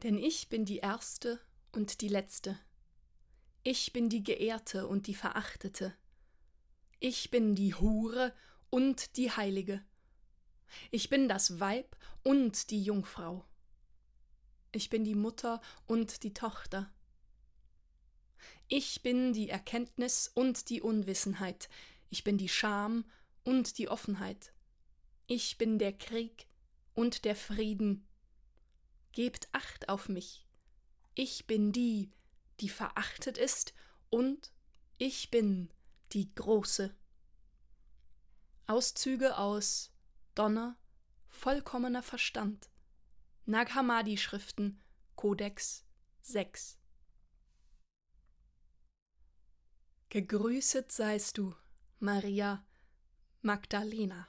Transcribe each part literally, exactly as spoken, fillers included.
Denn ich bin die Erste und die Letzte. Ich bin die Geehrte und die Verachtete. Ich bin die Hure und die Heilige. Ich bin das Weib und die Jungfrau. Ich bin die Mutter und die Tochter. Ich bin die Erkenntnis und die Unwissenheit. Ich bin die Scham und die Offenheit. Ich bin der Krieg und der Frieden. Gebt Acht auf mich. Ich bin die, die verachtet ist, und ich bin die Große. Auszüge aus Donner, vollkommener Verstand, Nag Hammadi-Schriften, Kodex sechs. Gegrüßet seist du, Maria Magdalena.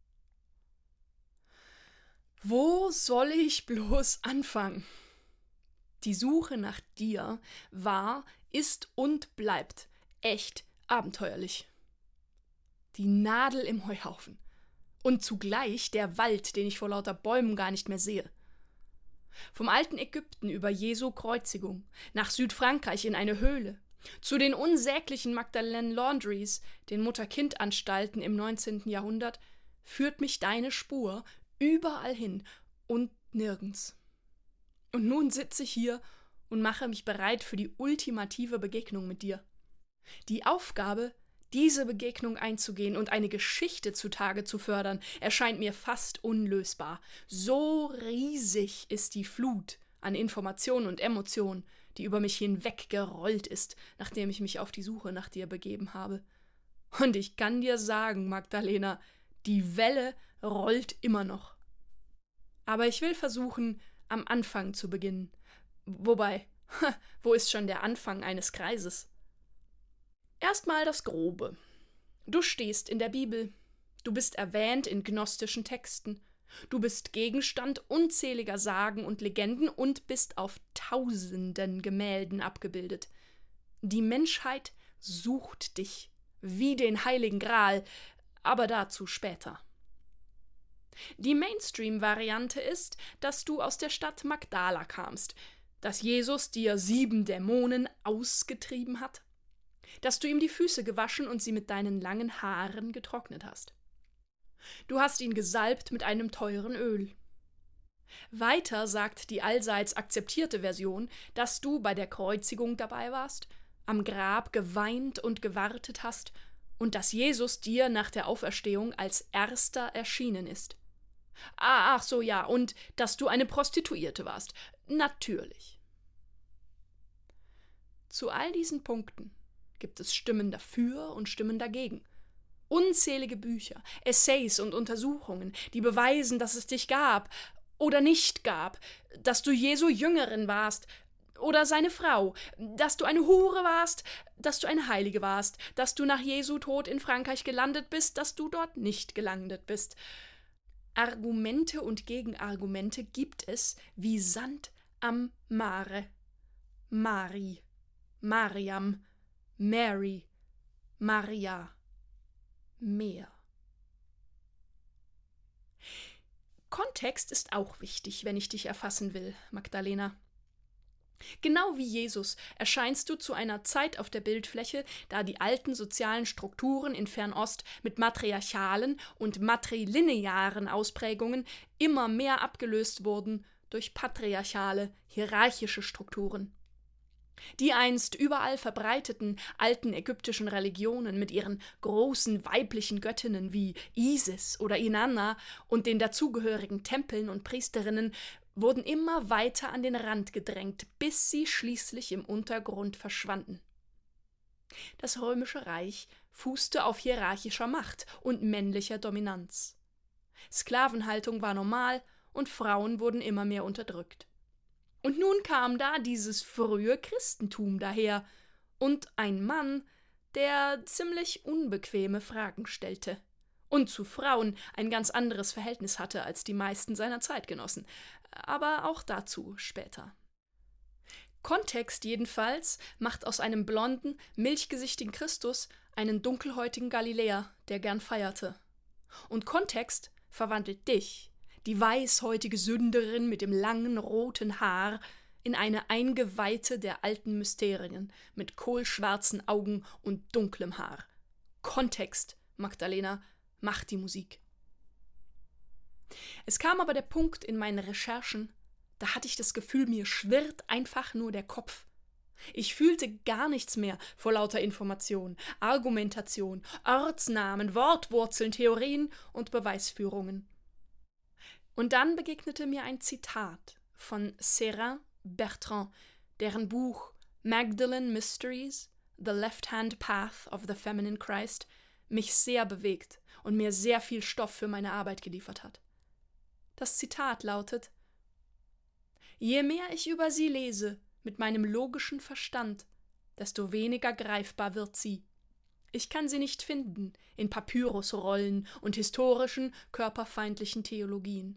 Wo soll ich bloß anfangen? Die Suche nach dir war, ist und bleibt echt abenteuerlich. Die Nadel im Heuhaufen und zugleich der Wald, den ich vor lauter Bäumen gar nicht mehr sehe. Vom alten Ägypten über Jesu Kreuzigung, nach Südfrankreich in eine Höhle, zu den unsäglichen Magdalene Laundries, den Mutter-Kind-Anstalten im neunzehnten Jahrhundert, führt mich deine Spur überall hin und nirgends. Und nun sitze ich hier und mache mich bereit für die ultimative Begegnung mit dir. Die Aufgabe, diese Begegnung einzugehen und eine Geschichte zutage zu fördern, erscheint mir fast unlösbar. So riesig ist die Flut an Informationen und Emotionen, die über mich hinweggerollt ist, nachdem ich mich auf die Suche nach dir begeben habe. Und ich kann dir sagen, Magdalena, die Welle rollt immer noch. Aber ich will versuchen, am Anfang zu beginnen. Wobei, wo ist schon der Anfang eines Kreises? Erstmal das Grobe. Du stehst in der Bibel. Du bist erwähnt in gnostischen Texten. Du bist Gegenstand unzähliger Sagen und Legenden und bist auf tausenden Gemälden abgebildet. Die Menschheit sucht dich, wie den Heiligen Gral, aber dazu später. Die Mainstream-Variante ist, dass du aus der Stadt Magdala kamst, dass Jesus dir sieben Dämonen ausgetrieben hat, dass du ihm die Füße gewaschen und sie mit deinen langen Haaren getrocknet hast. Du hast ihn gesalbt mit einem teuren Öl. Weiter sagt die allseits akzeptierte Version, dass du bei der Kreuzigung dabei warst, am Grab geweint und gewartet hast und dass Jesus dir nach der Auferstehung als Erster erschienen ist. Ah, ach so, ja, und dass du eine Prostituierte warst. Natürlich. Zu all diesen Punkten gibt es Stimmen dafür und Stimmen dagegen. Unzählige Bücher, Essays und Untersuchungen, die beweisen, dass es dich gab oder nicht gab, dass du Jesu Jüngerin warst oder seine Frau, dass du eine Hure warst, dass du eine Heilige warst, dass du nach Jesu Tod in Frankreich gelandet bist, dass du dort nicht gelandet bist. Argumente und Gegenargumente gibt es wie Sand am Mare. Mari, Mariam, Mary, Maria, Meer. Kontext ist auch wichtig, wenn ich dich erfassen will, Magdalena. Genau wie Jesus erscheinst du zu einer Zeit auf der Bildfläche, da die alten sozialen Strukturen in Fernost mit matriarchalen und matrilinearen Ausprägungen immer mehr abgelöst wurden durch patriarchale, hierarchische Strukturen. Die einst überall verbreiteten alten ägyptischen Religionen mit ihren großen weiblichen Göttinnen wie Isis oder Inanna und den dazugehörigen Tempeln und Priesterinnen wurden immer weiter an den Rand gedrängt, bis sie schließlich im Untergrund verschwanden. Das Römische Reich fußte auf hierarchischer Macht und männlicher Dominanz. Sklavenhaltung war normal und Frauen wurden immer mehr unterdrückt. Und nun kam da dieses frühe Christentum daher und ein Mann, der ziemlich unbequeme Fragen stellte und zu Frauen ein ganz anderes Verhältnis hatte als die meisten seiner Zeitgenossen, aber auch dazu später. Kontext jedenfalls macht aus einem blonden, milchgesichtigen Christus einen dunkelhäutigen Galiläer, der gern feierte. Und Kontext verwandelt dich, die weißhäutige Sünderin mit dem langen roten Haar, in eine Eingeweihte der alten Mysterien mit kohlschwarzen Augen und dunklem Haar. Kontext, Magdalena, macht die Musik. Es kam aber der Punkt in meinen Recherchen, da hatte ich das Gefühl, mir schwirrt einfach nur der Kopf. Ich fühlte gar nichts mehr vor lauter Information, Argumentation, Ortsnamen, Wortwurzeln, Theorien und Beweisführungen. Und dann begegnete mir ein Zitat von Serain Bertrand, deren Buch Magdalene Mysteries, The Left-Hand Path of the Feminine Christ mich sehr bewegt und mir sehr viel Stoff für meine Arbeit geliefert hat. Das Zitat lautet: Je mehr ich über sie lese, mit meinem logischen Verstand, desto weniger greifbar wird sie. Ich kann sie nicht finden in Papyrusrollen und historischen, körperfeindlichen Theologien.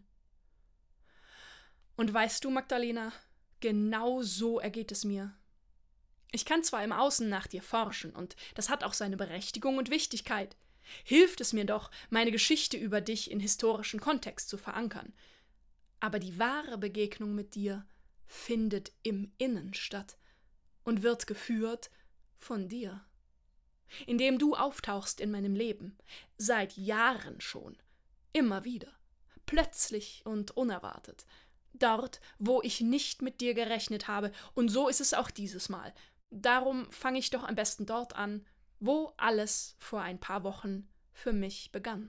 Und weißt du, Magdalena, genau so ergeht es mir. Ich kann zwar im Außen nach dir forschen, und das hat auch seine Berechtigung und Wichtigkeit. Hilft es mir doch, meine Geschichte über dich in historischen Kontext zu verankern. Aber die wahre Begegnung mit dir findet im Innen statt und wird geführt von dir. Indem du auftauchst in meinem Leben, seit Jahren schon, immer wieder, plötzlich und unerwartet, dort, wo ich nicht mit dir gerechnet habe, und so ist es auch dieses Mal. Darum fange ich doch am besten dort an, wo alles vor ein paar Wochen für mich begann.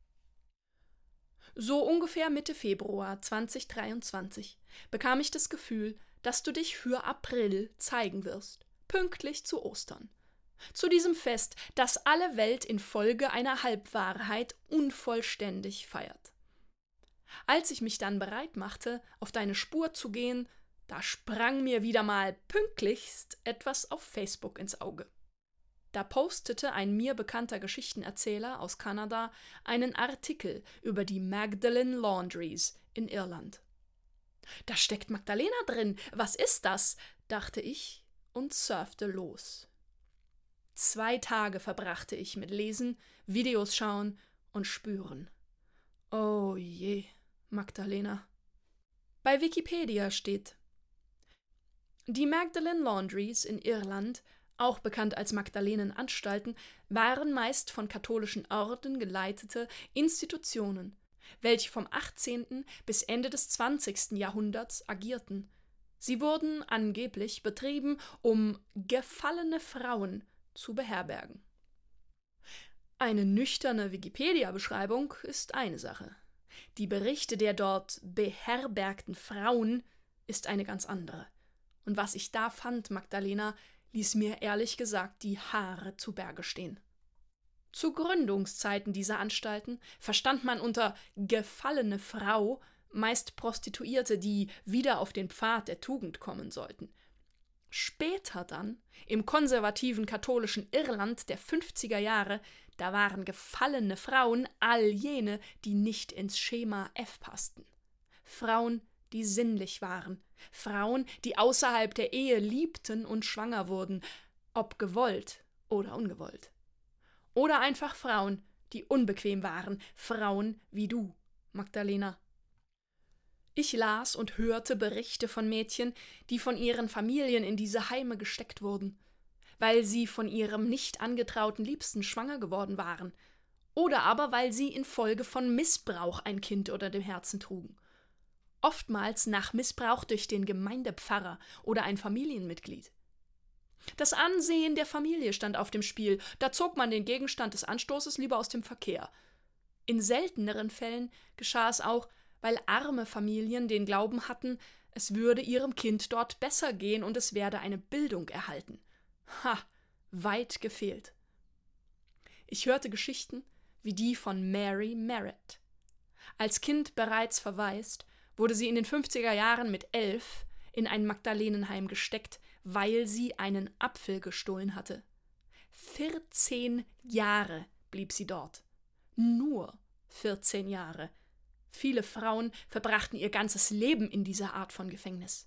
So ungefähr Mitte Februar zweitausenddreiundzwanzig bekam ich das Gefühl, dass du dich für April zeigen wirst, pünktlich zu Ostern. Zu diesem Fest, das alle Welt infolge einer Halbwahrheit unvollständig feiert. Als ich mich dann bereit machte, auf deine Spur zu gehen, da sprang mir wieder mal pünktlichst etwas auf Facebook ins Auge. Da postete ein mir bekannter Geschichtenerzähler aus Kanada einen Artikel über die Magdalene Laundries in Irland. Da steckt Magdalena drin, was ist das? Dachte ich und surfte los. Zwei Tage verbrachte ich mit Lesen, Videos schauen und Spüren. Oh je, Magdalena. Bei Wikipedia steht: Die Magdalene Laundries in Irland, auch bekannt als Magdalenenanstalten, waren meist von katholischen Orden geleitete Institutionen, welche vom achtzehnten bis Ende des zwanzigsten Jahrhunderts agierten. Sie wurden angeblich betrieben, um gefallene Frauen zu beherbergen. Eine nüchterne Wikipedia-Beschreibung ist eine Sache. Die Berichte der dort beherbergten Frauen ist eine ganz andere. Und was ich da fand, Magdalena, ließ mir ehrlich gesagt die Haare zu Berge stehen. Zu Gründungszeiten dieser Anstalten verstand man unter gefallene Frau meist Prostituierte, die wieder auf den Pfad der Tugend kommen sollten. Später dann, im konservativen katholischen Irland der fünfziger Jahre, da waren gefallene Frauen all jene, die nicht ins Schema F passten. Frauen, die sinnlich waren, Frauen, die außerhalb der Ehe liebten und schwanger wurden, ob gewollt oder ungewollt. Oder einfach Frauen, die unbequem waren, Frauen wie du, Magdalena. Ich las und hörte Berichte von Mädchen, die von ihren Familien in diese Heime gesteckt wurden, weil sie von ihrem nicht angetrauten Liebsten schwanger geworden waren, oder aber weil sie infolge von Missbrauch ein Kind unter dem Herzen trugen. Oftmals nach Missbrauch durch den Gemeindepfarrer oder ein Familienmitglied. Das Ansehen der Familie stand auf dem Spiel, da zog man den Gegenstand des Anstoßes lieber aus dem Verkehr. In selteneren Fällen geschah es auch, weil arme Familien den Glauben hatten, es würde ihrem Kind dort besser gehen und es werde eine Bildung erhalten. Ha, weit gefehlt. Ich hörte Geschichten wie die von Mary Merritt. Als Kind bereits verwaist, wurde sie in den fünfziger Jahren mit elf in ein Magdalenenheim gesteckt, weil sie einen Apfel gestohlen hatte. vierzehn Jahre blieb sie dort. Nur vierzehn Jahre. Viele Frauen verbrachten ihr ganzes Leben in dieser Art von Gefängnis.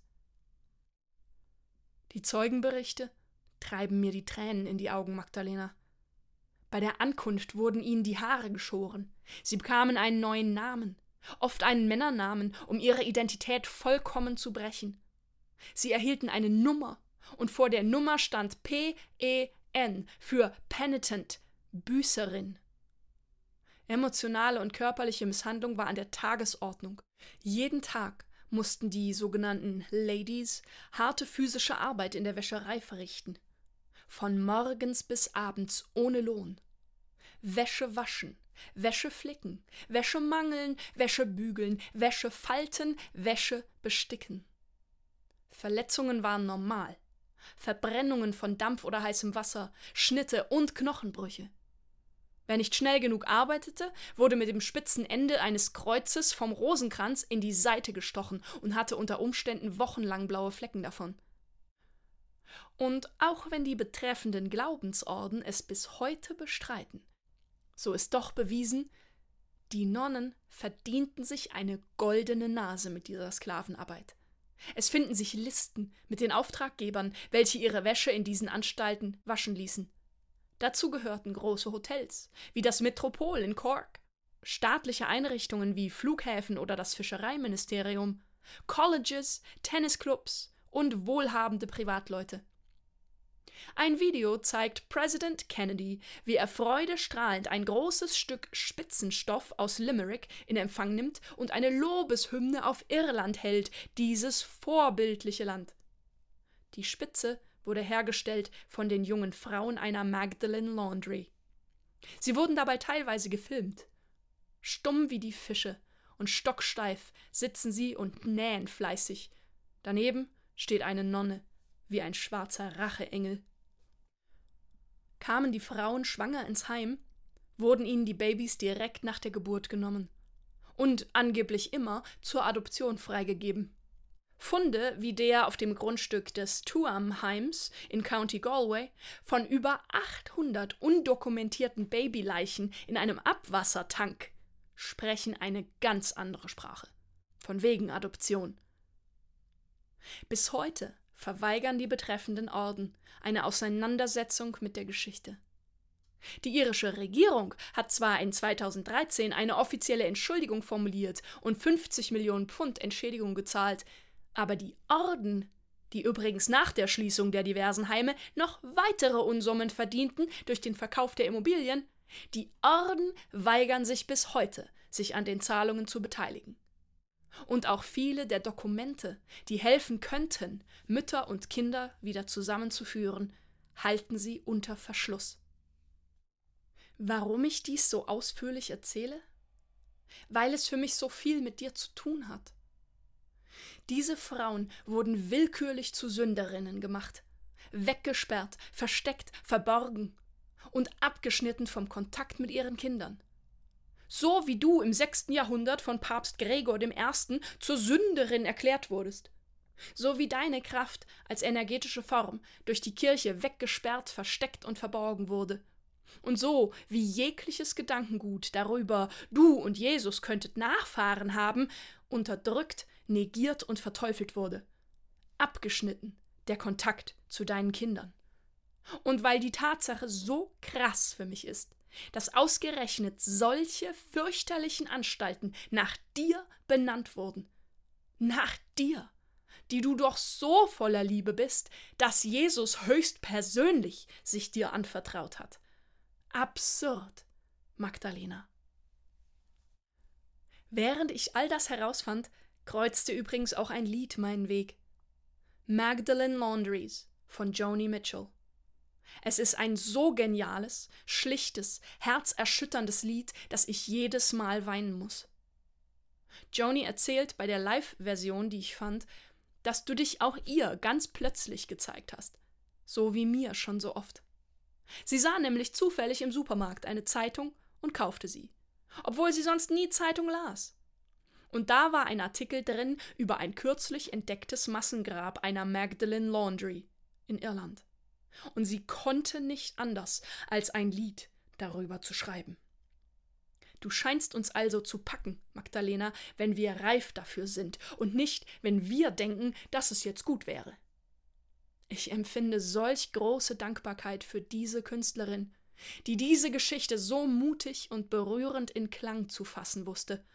Die Zeugenberichte treiben mir die Tränen in die Augen, Magdalena. Bei der Ankunft wurden ihnen die Haare geschoren. Sie bekamen einen neuen Namen, oft einen Männernamen, um ihre Identität vollkommen zu brechen. Sie erhielten eine Nummer und vor der Nummer stand P E N für Penitent, Büßerin. Emotionale und körperliche Misshandlung war an der Tagesordnung. Jeden Tag mussten die sogenannten Ladies harte physische Arbeit in der Wäscherei verrichten. Von morgens bis abends ohne Lohn. Wäsche waschen, Wäsche flicken, Wäsche mangeln, Wäsche bügeln, Wäsche falten, Wäsche besticken. Verletzungen waren normal. Verbrennungen von Dampf oder heißem Wasser, Schnitte und Knochenbrüche. Wer nicht schnell genug arbeitete, wurde mit dem spitzen Ende eines Kreuzes vom Rosenkranz in die Seite gestochen und hatte unter Umständen wochenlang blaue Flecken davon. Und auch wenn die betreffenden Glaubensorden es bis heute bestreiten, so ist doch bewiesen, die Nonnen verdienten sich eine goldene Nase mit dieser Sklavenarbeit. Es finden sich Listen mit den Auftraggebern, welche ihre Wäsche in diesen Anstalten waschen ließen. Dazu gehörten große Hotels, wie das Metropol in Cork, staatliche Einrichtungen wie Flughäfen oder das Fischereiministerium, Colleges, Tennisclubs und wohlhabende Privatleute. Ein Video zeigt Präsident Kennedy, wie er freudestrahlend ein großes Stück Spitzenstoff aus Limerick in Empfang nimmt und eine Lobeshymne auf Irland hält, dieses vorbildliche Land. Die Spitze wurde hergestellt von den jungen Frauen einer Magdalen Laundry. Sie wurden dabei teilweise gefilmt. Stumm wie die Fische und stocksteif sitzen sie und nähen fleißig. Daneben steht eine Nonne, wie ein schwarzer Racheengel. Kamen die Frauen schwanger ins Heim, wurden ihnen die Babys direkt nach der Geburt genommen und angeblich immer zur Adoption freigegeben. Funde wie der auf dem Grundstück des Tuam-Heims in County Galway von über achthundert undokumentierten Babyleichen in einem Abwassertank sprechen eine ganz andere Sprache. Von wegen Adoption. Bis heute verweigern die betreffenden Orden eine Auseinandersetzung mit der Geschichte. Die irische Regierung hat zwar in zweitausenddreizehn eine offizielle Entschuldigung formuliert und fünfzig Millionen Pfund Entschädigung gezahlt, aber die Orden, die übrigens nach der Schließung der diversen Heime noch weitere Unsummen verdienten durch den Verkauf der Immobilien, die Orden weigern sich bis heute, sich an den Zahlungen zu beteiligen. Und auch viele der Dokumente, die helfen könnten, Mütter und Kinder wieder zusammenzuführen, halten sie unter Verschluss. Warum ich dies so ausführlich erzähle? Weil es für mich so viel mit dir zu tun hat. Diese Frauen wurden willkürlich zu Sünderinnen gemacht, weggesperrt, versteckt, verborgen und abgeschnitten vom Kontakt mit ihren Kindern. So wie du im sechsten Jahrhundert von Papst Gregor der Erste zur Sünderin erklärt wurdest. So wie deine Kraft als energetische Form durch die Kirche weggesperrt, versteckt und verborgen wurde. Und so wie jegliches Gedankengut darüber, du und Jesus könntet Nachfahren haben, unterdrückt, negiert und verteufelt wurde. Abgeschnitten der Kontakt zu deinen Kindern. Und weil die Tatsache so krass für mich ist, dass ausgerechnet solche fürchterlichen Anstalten nach dir benannt wurden. Nach dir, die du doch so voller Liebe bist, dass Jesus höchstpersönlich sich dir anvertraut hat. Absurd, Magdalena. Während ich all das herausfand, kreuzte übrigens auch ein Lied meinen Weg. Magdalen Laundries von Joni Mitchell. Es ist ein so geniales, schlichtes, herzerschütterndes Lied, dass ich jedes Mal weinen muss. Joni erzählt bei der Live-Version, die ich fand, dass du dich auch ihr ganz plötzlich gezeigt hast. So wie mir schon so oft. Sie sah nämlich zufällig im Supermarkt eine Zeitung und kaufte sie, obwohl sie sonst nie Zeitung las. Und da war ein Artikel drin über ein kürzlich entdecktes Massengrab einer Magdalen Laundry in Irland. Und sie konnte nicht anders, als ein Lied darüber zu schreiben. Du scheinst uns also zu packen, Magdalena, wenn wir reif dafür sind und nicht, wenn wir denken, dass es jetzt gut wäre. Ich empfinde solch große Dankbarkeit für diese Künstlerin, die diese Geschichte so mutig und berührend in Klang zu fassen wusste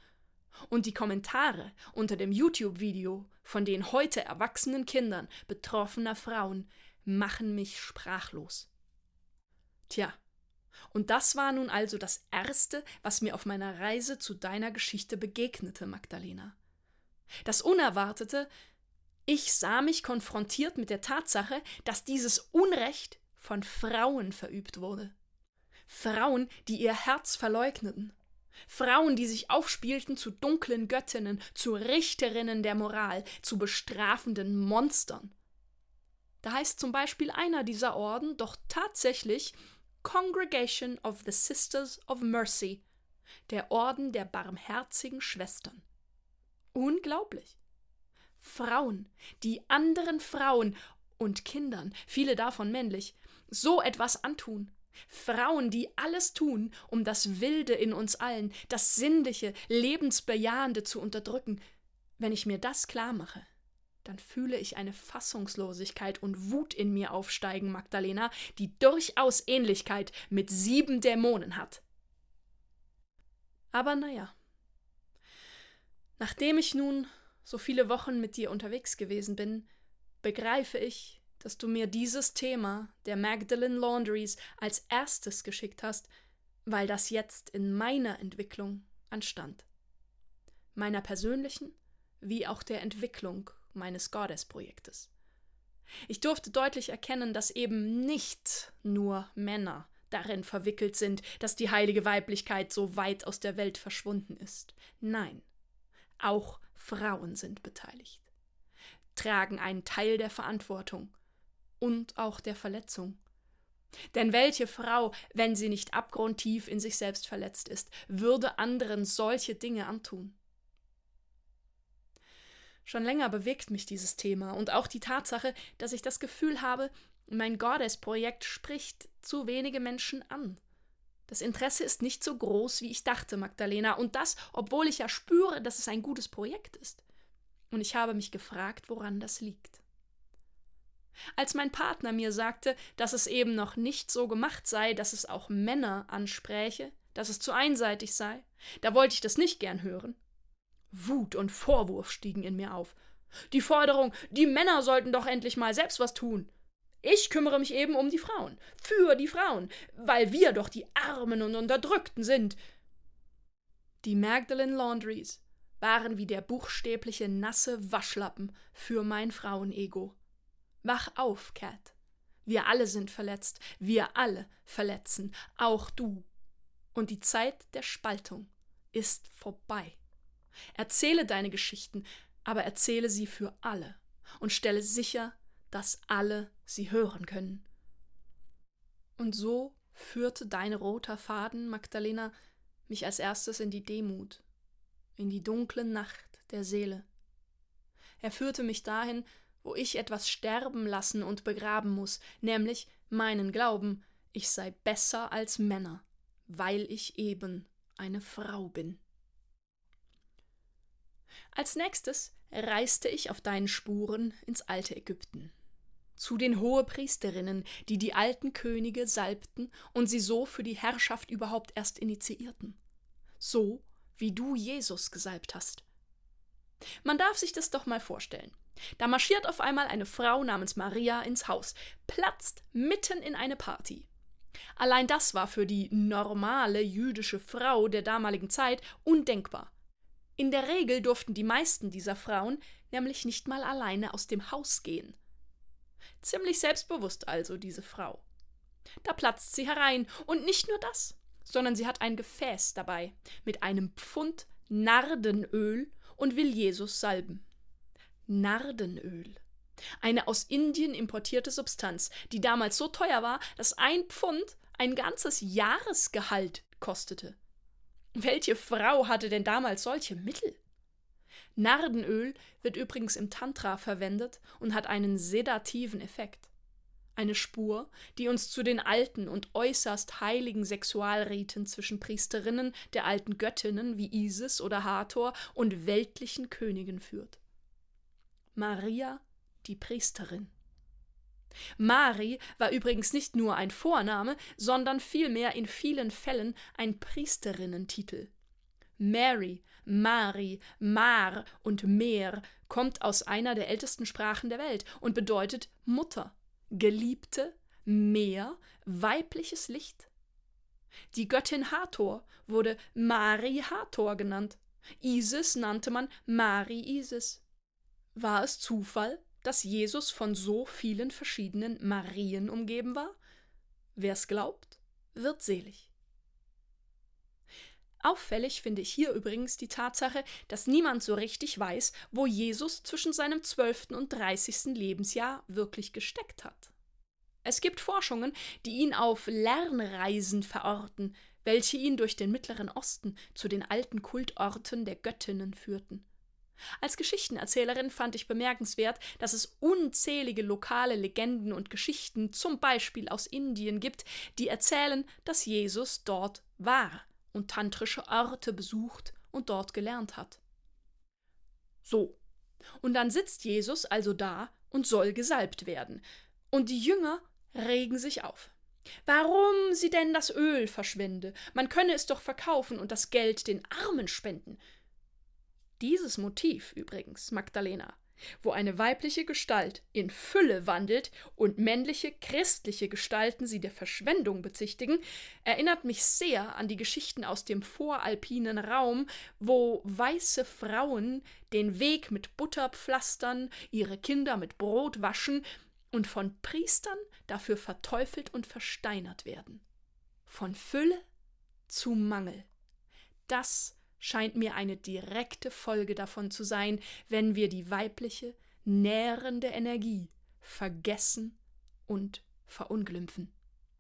Und die Kommentare unter dem YouTube-Video von den heute erwachsenen Kindern betroffener Frauen machen mich sprachlos. Tja, und das war nun also das Erste, was mir auf meiner Reise zu deiner Geschichte begegnete, Magdalena. Das Unerwartete: Ich sah mich konfrontiert mit der Tatsache, dass dieses Unrecht von Frauen verübt wurde. Frauen, die ihr Herz verleugneten. Frauen, die sich aufspielten zu dunklen Göttinnen, zu Richterinnen der Moral, zu bestrafenden Monstern. Da heißt zum Beispiel einer dieser Orden doch tatsächlich Congregation of the Sisters of Mercy, der Orden der barmherzigen Schwestern. Unglaublich! Frauen, die anderen Frauen und Kindern, viele davon männlich, so etwas antun. Frauen, die alles tun, um das Wilde in uns allen, das Sinnliche, Lebensbejahende zu unterdrücken. Wenn ich mir das klar mache, dann fühle ich eine Fassungslosigkeit und Wut in mir aufsteigen, Magdalena, die durchaus Ähnlichkeit mit sieben Dämonen hat. Aber naja, nachdem ich nun so viele Wochen mit dir unterwegs gewesen bin, begreife ich, dass du mir dieses Thema der Magdalene Laundries als erstes geschickt hast, weil das jetzt in meiner Entwicklung anstand. Meiner persönlichen wie auch der Entwicklung meines Goddess-Projektes. Ich durfte deutlich erkennen, dass eben nicht nur Männer darin verwickelt sind, dass die heilige Weiblichkeit so weit aus der Welt verschwunden ist. Nein, auch Frauen sind beteiligt, tragen einen Teil der Verantwortung und auch der Verletzung. Denn welche Frau, wenn sie nicht abgrundtief in sich selbst verletzt ist, würde anderen solche Dinge antun? Schon länger bewegt mich dieses Thema und auch die Tatsache, dass ich das Gefühl habe, mein Goddess-Projekt spricht zu wenige Menschen an. Das Interesse ist nicht so groß, wie ich dachte, Magdalena, und das, obwohl ich ja spüre, dass es ein gutes Projekt ist. Und ich habe mich gefragt, woran das liegt. Als mein Partner mir sagte, dass es eben noch nicht so gemacht sei, dass es auch Männer anspräche, dass es zu einseitig sei, da wollte ich das nicht gern hören. Wut und Vorwurf stiegen in mir auf. Die Forderung, die Männer sollten doch endlich mal selbst was tun. Ich kümmere mich eben um die Frauen, für die Frauen, weil wir doch die Armen und Unterdrückten sind. Die Magdalene Laundries waren wie der buchstäbliche nasse Waschlappen für mein Frauenego. Wach auf, Cat. Wir alle sind verletzt, wir alle verletzen, auch du. Und die Zeit der Spaltung ist vorbei. Erzähle deine Geschichten, aber erzähle sie für alle und stelle sicher, dass alle sie hören können. Und so führte dein roter Faden, Magdalena, mich als erstes in die Demut, in die dunkle Nacht der Seele. Er führte mich dahin, wo ich etwas sterben lassen und begraben muss, nämlich meinen Glauben, ich sei besser als Männer, weil ich eben eine Frau bin. Als nächstes reiste ich auf deinen Spuren ins alte Ägypten, zu den Hohepriesterinnen, die die alten Könige salbten und sie so für die Herrschaft überhaupt erst initiierten, so wie du Jesus gesalbt hast. Man darf sich das doch mal vorstellen. Da marschiert auf einmal eine Frau namens Maria ins Haus, platzt mitten in eine Party. Allein das war für die normale jüdische Frau der damaligen Zeit undenkbar. In der Regel durften die meisten dieser Frauen nämlich nicht mal alleine aus dem Haus gehen. Ziemlich selbstbewusst also diese Frau. Da platzt sie herein und nicht nur das, sondern sie hat ein Gefäß dabei mit einem Pfund Nardenöl und will Jesus salben. Nardenöl. Eine aus Indien importierte Substanz, die damals so teuer war, dass ein Pfund ein ganzes Jahresgehalt kostete. Welche Frau hatte denn damals solche Mittel? Nardenöl wird übrigens im Tantra verwendet und hat einen sedativen Effekt. Eine Spur, die uns zu den alten und äußerst heiligen Sexualriten zwischen Priesterinnen der alten Göttinnen wie Isis oder Hathor und weltlichen Königen führt. Maria, die Priesterin. Mari war übrigens nicht nur ein Vorname, sondern vielmehr in vielen Fällen ein Priesterinnentitel. Mary Mari, Mar und Mer kommt aus einer der ältesten Sprachen der Welt und bedeutet Mutter, Geliebte, Meer, weibliches Licht. Die Göttin Hathor wurde Mari Hathor genannt. Isis nannte man Mari Isis. War es Zufall, dass Jesus von so vielen verschiedenen Marien umgeben war? Wer's glaubt, wird selig. Auffällig finde ich hier übrigens die Tatsache, dass niemand so richtig weiß, wo Jesus zwischen seinem zwölften und dreißigsten Lebensjahr wirklich gesteckt hat. Es gibt Forschungen, die ihn auf Lernreisen verorten, welche ihn durch den Mittleren Osten zu den alten Kultorten der Göttinnen führten. Als Geschichtenerzählerin fand ich bemerkenswert, dass es unzählige lokale Legenden und Geschichten, zum Beispiel aus Indien, gibt, die erzählen, dass Jesus dort war und tantrische Orte besucht und dort gelernt hat. So, und dann sitzt Jesus also da und soll gesalbt werden. Und die Jünger regen sich auf. Warum sie denn das Öl verschwende? Man könne es doch verkaufen und das Geld den Armen spenden. Dieses Motiv übrigens, Magdalena, wo eine weibliche Gestalt in Fülle wandelt und männliche christliche Gestalten sie der Verschwendung bezichtigen, erinnert mich sehr an die Geschichten aus dem voralpinen Raum, wo weiße Frauen den Weg mit Butter pflastern, ihre Kinder mit Brot waschen und von Priestern dafür verteufelt und versteinert werden. Von Fülle zu Mangel. Das scheint mir eine direkte Folge davon zu sein, wenn wir die weibliche, nährende Energie vergessen und verunglimpfen.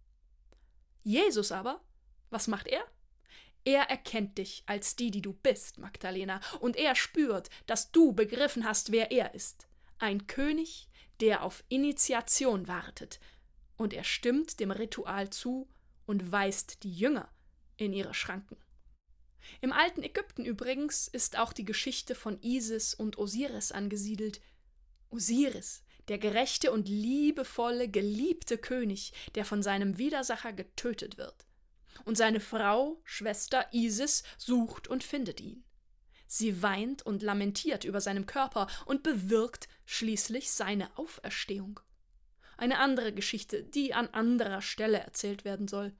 Jesus aber, was macht er? Er erkennt dich als die, die du bist, Magdalena, und er spürt, dass du begriffen hast, wer er ist. Ein König, der auf Initiation wartet, und er stimmt dem Ritual zu und weist die Jünger in ihre Schranken. Im alten Ägypten übrigens ist auch die Geschichte von Isis und Osiris angesiedelt. Osiris, der gerechte und liebevolle, geliebte König, der von seinem Widersacher getötet wird. Und seine Frau, Schwester Isis, sucht und findet ihn. Sie weint und lamentiert über seinem Körper und bewirkt schließlich seine Auferstehung. Eine andere Geschichte, die an anderer Stelle erzählt werden soll.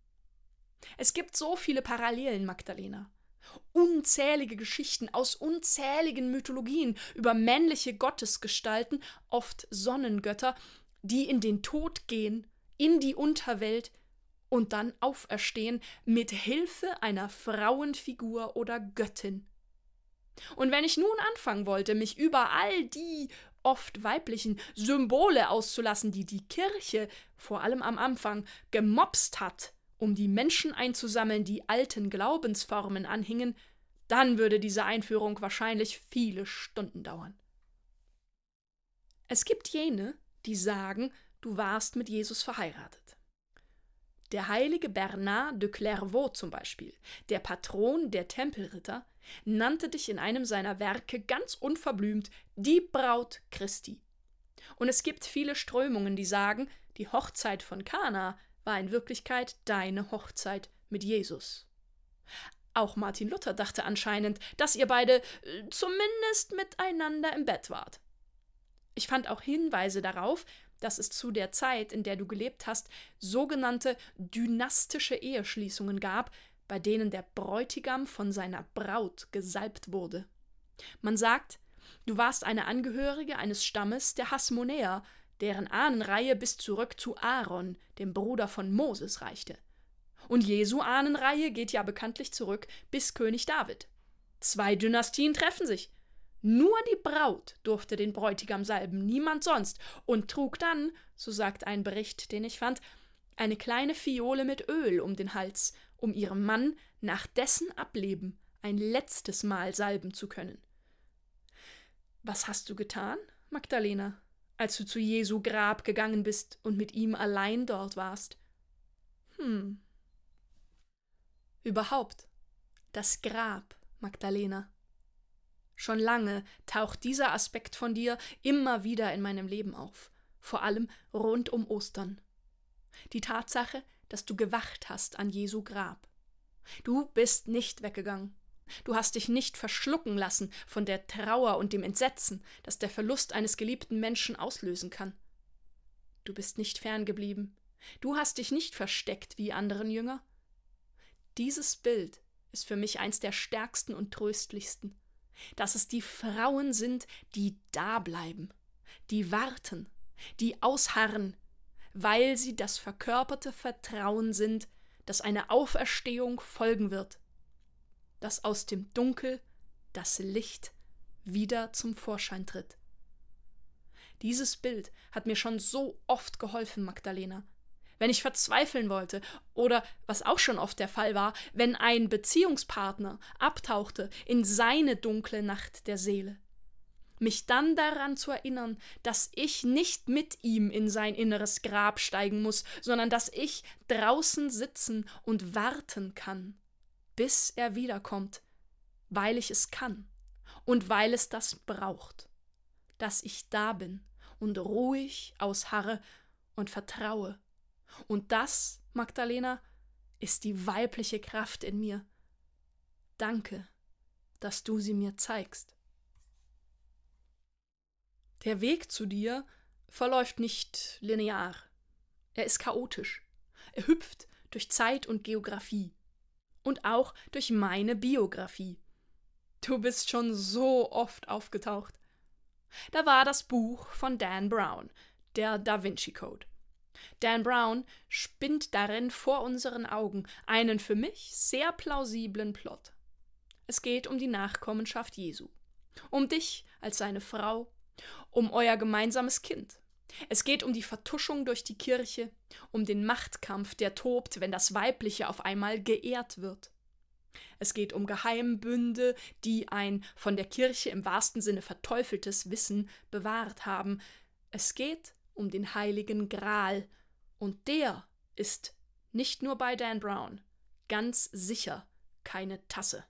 Es gibt so viele Parallelen, Magdalena. Unzählige Geschichten aus unzähligen Mythologien über männliche Gottesgestalten, oft Sonnengötter, die in den Tod gehen, in die Unterwelt und dann auferstehen mit Hilfe einer Frauenfigur oder Göttin. Und wenn ich nun anfangen wollte, mich über all die oft weiblichen Symbole auszulassen, die die Kirche, vor allem am Anfang, gemopst hat, um die Menschen einzusammeln, die alten Glaubensformen anhingen, dann würde diese Einführung wahrscheinlich viele Stunden dauern. Es gibt jene, die sagen, du warst mit Jesus verheiratet. Der heilige Bernard de Clairvaux zum Beispiel, der Patron der Tempelritter, nannte dich in einem seiner Werke ganz unverblümt die Braut Christi. Und es gibt viele Strömungen, die sagen, die Hochzeit von Kana war in Wirklichkeit deine Hochzeit mit Jesus. Auch Martin Luther dachte anscheinend, dass ihr beide äh, zumindest miteinander im Bett wart. Ich fand auch Hinweise darauf, dass es zu der Zeit, in der du gelebt hast, sogenannte dynastische Eheschließungen gab, bei denen der Bräutigam von seiner Braut gesalbt wurde. Man sagt, du warst eine Angehörige eines Stammes der Hasmonäer, deren Ahnenreihe bis zurück zu Aaron, dem Bruder von Moses, reichte. Und Jesu Ahnenreihe geht ja bekanntlich zurück bis König David. Zwei Dynastien treffen sich. Nur die Braut durfte den Bräutigam salben, niemand sonst, und trug dann, so sagt ein Bericht, den ich fand, eine kleine Fiole mit Öl um den Hals, um ihrem Mann nach dessen Ableben ein letztes Mal salben zu können. Was hast du getan, Magdalena, als du zu Jesu Grab gegangen bist und mit ihm allein dort warst? Hm. Überhaupt, das Grab, Magdalena. Schon lange taucht dieser Aspekt von dir immer wieder in meinem Leben auf, vor allem rund um Ostern. Die Tatsache, dass du gewacht hast an Jesu Grab. Du bist nicht weggegangen. Du hast dich nicht verschlucken lassen von der Trauer und dem Entsetzen, das der Verlust eines geliebten Menschen auslösen kann. Du bist nicht ferngeblieben. Du hast dich nicht versteckt wie anderen Jünger. Dieses Bild ist für mich eins der stärksten und tröstlichsten, dass es die Frauen sind, die da bleiben, die warten, die ausharren, weil sie das verkörperte Vertrauen sind, dass eine Auferstehung folgen wird, dass aus dem Dunkel das Licht wieder zum Vorschein tritt. Dieses Bild hat mir schon so oft geholfen, Magdalena. Wenn ich verzweifeln wollte oder, was auch schon oft der Fall war, wenn ein Beziehungspartner abtauchte in seine dunkle Nacht der Seele. Mich dann daran zu erinnern, dass ich nicht mit ihm in sein inneres Grab steigen muss, sondern dass ich draußen sitzen und warten kann, bis er wiederkommt, weil ich es kann und weil es das braucht, dass ich da bin und ruhig ausharre und vertraue. Und das, Magdalena, ist die weibliche Kraft in mir. Danke, dass du sie mir zeigst. Der Weg zu dir verläuft nicht linear. Er ist chaotisch. Er hüpft durch Zeit und Geografie. Und auch durch meine Biografie. Du bist schon so oft aufgetaucht. Da war das Buch von Dan Brown, der Da Vinci Code. Dan Brown spinnt darin vor unseren Augen einen für mich sehr plausiblen Plot. Es geht um die Nachkommenschaft Jesu, um dich als seine Frau, um euer gemeinsames Kind. Es geht um die Vertuschung durch die Kirche, um den Machtkampf, der tobt, wenn das Weibliche auf einmal geehrt wird. Es geht um Geheimbünde, die ein von der Kirche im wahrsten Sinne verteufeltes Wissen bewahrt haben. Es geht um den Heiligen Gral, und der ist nicht nur bei Dan Brown, ganz sicher keine Tasse.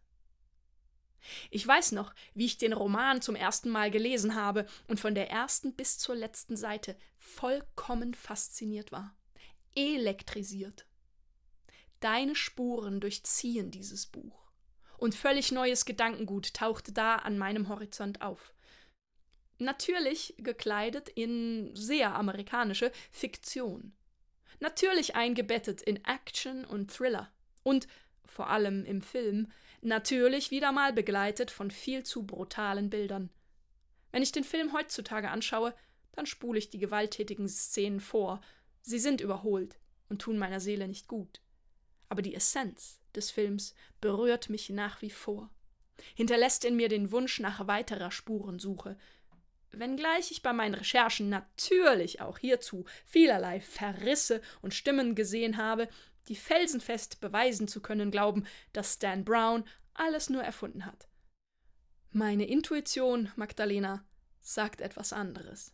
Ich weiß noch, wie ich den Roman zum ersten Mal gelesen habe und von der ersten bis zur letzten Seite vollkommen fasziniert war, elektrisiert. Deine Spuren durchziehen dieses Buch, und völlig neues Gedankengut tauchte da an meinem Horizont auf. Natürlich gekleidet in sehr amerikanische Fiktion. Natürlich eingebettet in Action und Thriller. Und, vor allem im Film, natürlich wieder mal begleitet von viel zu brutalen Bildern. Wenn ich den Film heutzutage anschaue, dann spule ich die gewalttätigen Szenen vor. Sie sind überholt und tun meiner Seele nicht gut. Aber die Essenz des Films berührt mich nach wie vor, hinterlässt in mir den Wunsch nach weiterer Spurensuche, wenngleich ich bei meinen Recherchen natürlich auch hierzu vielerlei Verrisse und Stimmen gesehen habe, die felsenfest beweisen zu können glauben, dass Dan Brown alles nur erfunden hat. Meine Intuition, Magdalena, sagt etwas anderes.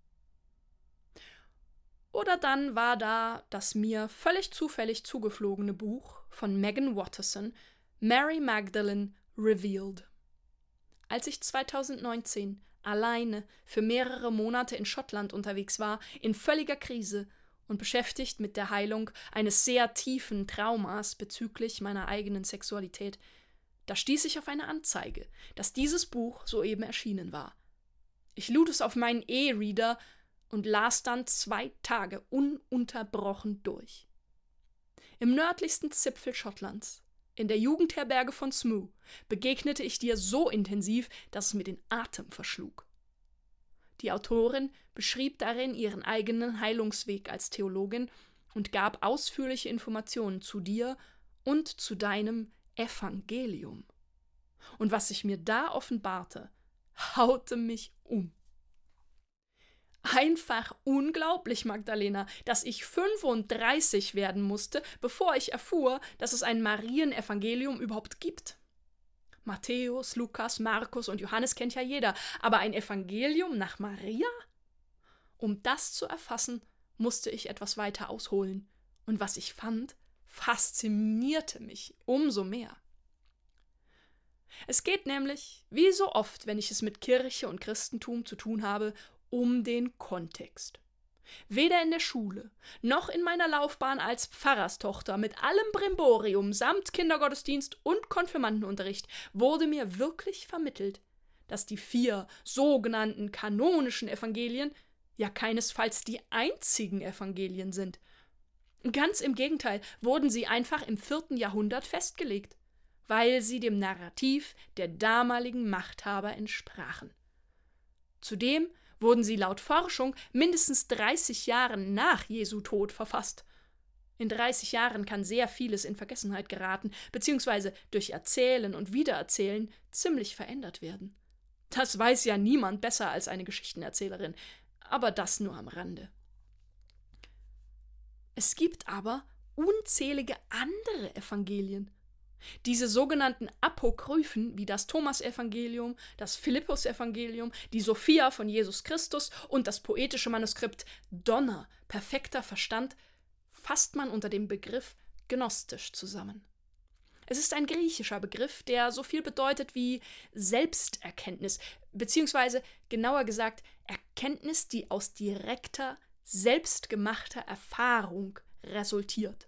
Oder dann war da das mir völlig zufällig zugeflogene Buch von Megan Watterson, Mary Magdalene Revealed. Als ich zweitausendneunzehn alleine für mehrere Monate in Schottland unterwegs war, in völliger Krise und beschäftigt mit der Heilung eines sehr tiefen Traumas bezüglich meiner eigenen Sexualität, da stieß ich auf eine Anzeige, dass dieses Buch soeben erschienen war. Ich lud es auf meinen E-Reader und las dann zwei Tage ununterbrochen durch. Im nördlichsten Zipfel Schottlands, in der Jugendherberge von Smoo, begegnete ich dir so intensiv, dass es mir den Atem verschlug. Die Autorin beschrieb darin ihren eigenen Heilungsweg als Theologin und gab ausführliche Informationen zu dir und zu deinem Evangelium. Und was sich mir da offenbarte, haute mich um. Einfach unglaublich, Magdalena, dass ich fünfunddreißig werden musste, bevor ich erfuhr, dass es ein Marienevangelium überhaupt gibt. Matthäus, Lukas, Markus und Johannes kennt ja jeder, aber ein Evangelium nach Maria? Um das zu erfassen, musste ich etwas weiter ausholen. Und was ich fand, faszinierte mich umso mehr. Es geht nämlich, wie so oft, wenn ich es mit Kirche und Christentum zu tun habe, um den Kontext. Weder in der Schule, noch in meiner Laufbahn als Pfarrerstochter mit allem Brimborium samt Kindergottesdienst und Konfirmandenunterricht wurde mir wirklich vermittelt, dass die vier sogenannten kanonischen Evangelien ja keinesfalls die einzigen Evangelien sind. Ganz im Gegenteil wurden sie einfach im vierten Jahrhundert festgelegt, weil sie dem Narrativ der damaligen Machthaber entsprachen. Zudem wurden sie laut Forschung mindestens dreißig Jahre nach Jesu Tod verfasst. In dreißig Jahren kann sehr vieles in Vergessenheit geraten, beziehungsweise durch Erzählen und Wiedererzählen ziemlich verändert werden. Das weiß ja niemand besser als eine Geschichtenerzählerin, aber das nur am Rande. Es gibt aber unzählige andere Evangelien. Diese sogenannten Apokryphen, wie das Thomas-Evangelium, das Philippus-Evangelium, die Sophia von Jesus Christus und das poetische Manuskript Donner, perfekter Verstand, fasst man unter dem Begriff gnostisch zusammen. Es ist ein griechischer Begriff, der so viel bedeutet wie Selbsterkenntnis, beziehungsweise genauer gesagt Erkenntnis, die aus direkter, selbstgemachter Erfahrung resultiert.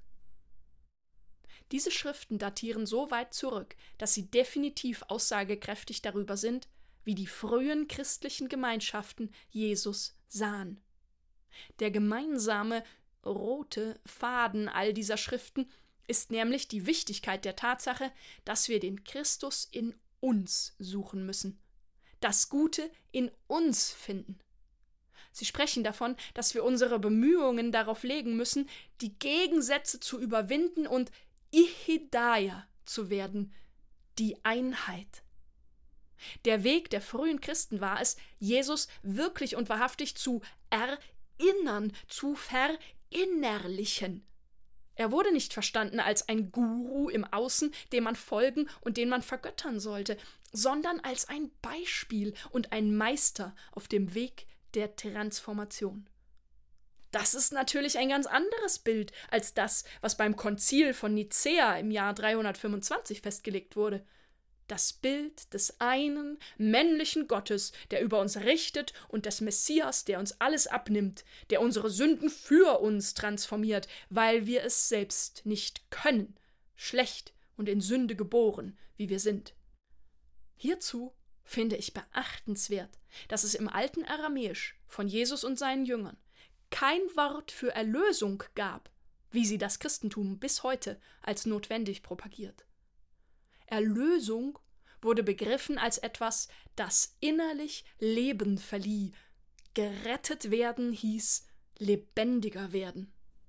Diese Schriften datieren so weit zurück, dass sie definitiv aussagekräftig darüber sind, wie die frühen christlichen Gemeinschaften Jesus sahen. Der gemeinsame rote Faden all dieser Schriften ist nämlich die Wichtigkeit der Tatsache, dass wir den Christus in uns suchen müssen, das Gute in uns finden. Sie sprechen davon, dass wir unsere Bemühungen darauf legen müssen, die Gegensätze zu überwinden und Ihidaya zu werden, die Einheit. Der Weg der frühen Christen war es, Jesus wirklich und wahrhaftig zu erinnern, zu verinnerlichen. Er wurde nicht verstanden als ein Guru im Außen, dem man folgen und den man vergöttern sollte, sondern als ein Beispiel und ein Meister auf dem Weg der Transformation. Das ist natürlich ein ganz anderes Bild als das, was beim Konzil von Nicäa im Jahr dreihundertfünfundzwanzig festgelegt wurde. Das Bild des einen männlichen Gottes, der über uns richtet, und des Messias, der uns alles abnimmt, der unsere Sünden für uns transformiert, weil wir es selbst nicht können, schlecht und in Sünde geboren, wie wir sind. Hierzu finde ich beachtenswert, dass es im alten Aramäisch von Jesus und seinen Jüngern kein Wort für Erlösung gab, wie sie das Christentum bis heute als notwendig propagiert. Erlösung wurde begriffen als etwas, das innerlich Leben verlieh. Gerettet werden hieß lebendiger werden.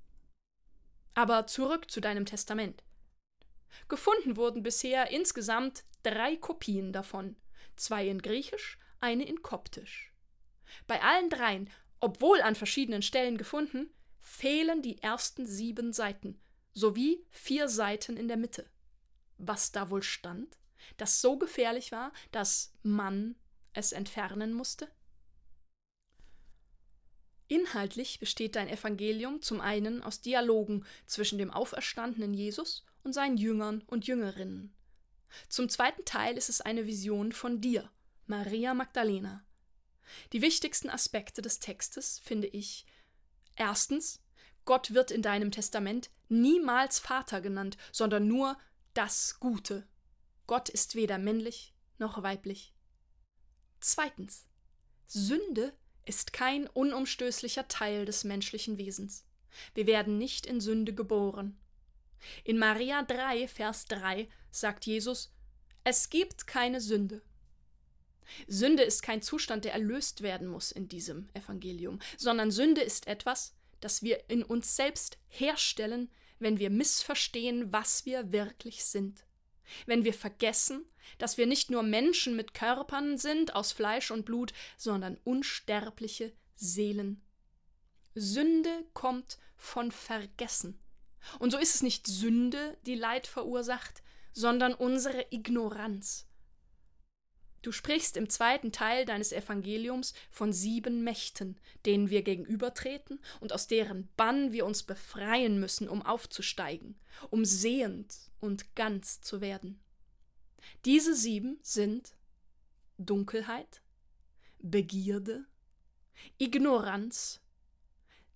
Aber zurück zu deinem Testament. Gefunden wurden bisher insgesamt drei Kopien davon, zwei in Griechisch, eine in Koptisch. Bei allen dreien, obwohl an verschiedenen Stellen gefunden, fehlen die ersten sieben Seiten, sowie vier Seiten in der Mitte. Was da wohl stand, das so gefährlich war, dass man es entfernen musste? Inhaltlich besteht dein Evangelium zum einen aus Dialogen zwischen dem auferstandenen Jesus und seinen Jüngern und Jüngerinnen. Zum zweiten Teil ist es eine Vision von dir, Maria Magdalena. Die wichtigsten Aspekte des Textes finde ich: Erstens, Gott wird in deinem Testament niemals Vater genannt, sondern nur das Gute. Gott ist weder männlich noch weiblich. Zweitens, Sünde ist kein unumstößlicher Teil des menschlichen Wesens. Wir werden nicht in Sünde geboren. In Maria drei, Vers drei sagt Jesus: Es gibt keine Sünde. Sünde ist kein Zustand, der erlöst werden muss in diesem Evangelium, sondern Sünde ist etwas, das wir in uns selbst herstellen, wenn wir missverstehen, was wir wirklich sind. Wenn wir vergessen, dass wir nicht nur Menschen mit Körpern sind aus Fleisch und Blut, sondern unsterbliche Seelen. Sünde kommt von Vergessen. Und so ist es nicht Sünde, die Leid verursacht, sondern unsere Ignoranz. Du sprichst im zweiten Teil deines Evangeliums von sieben Mächten, denen wir gegenübertreten und aus deren Bann wir uns befreien müssen, um aufzusteigen, um sehend und ganz zu werden. Diese sieben sind Dunkelheit, Begierde, Ignoranz,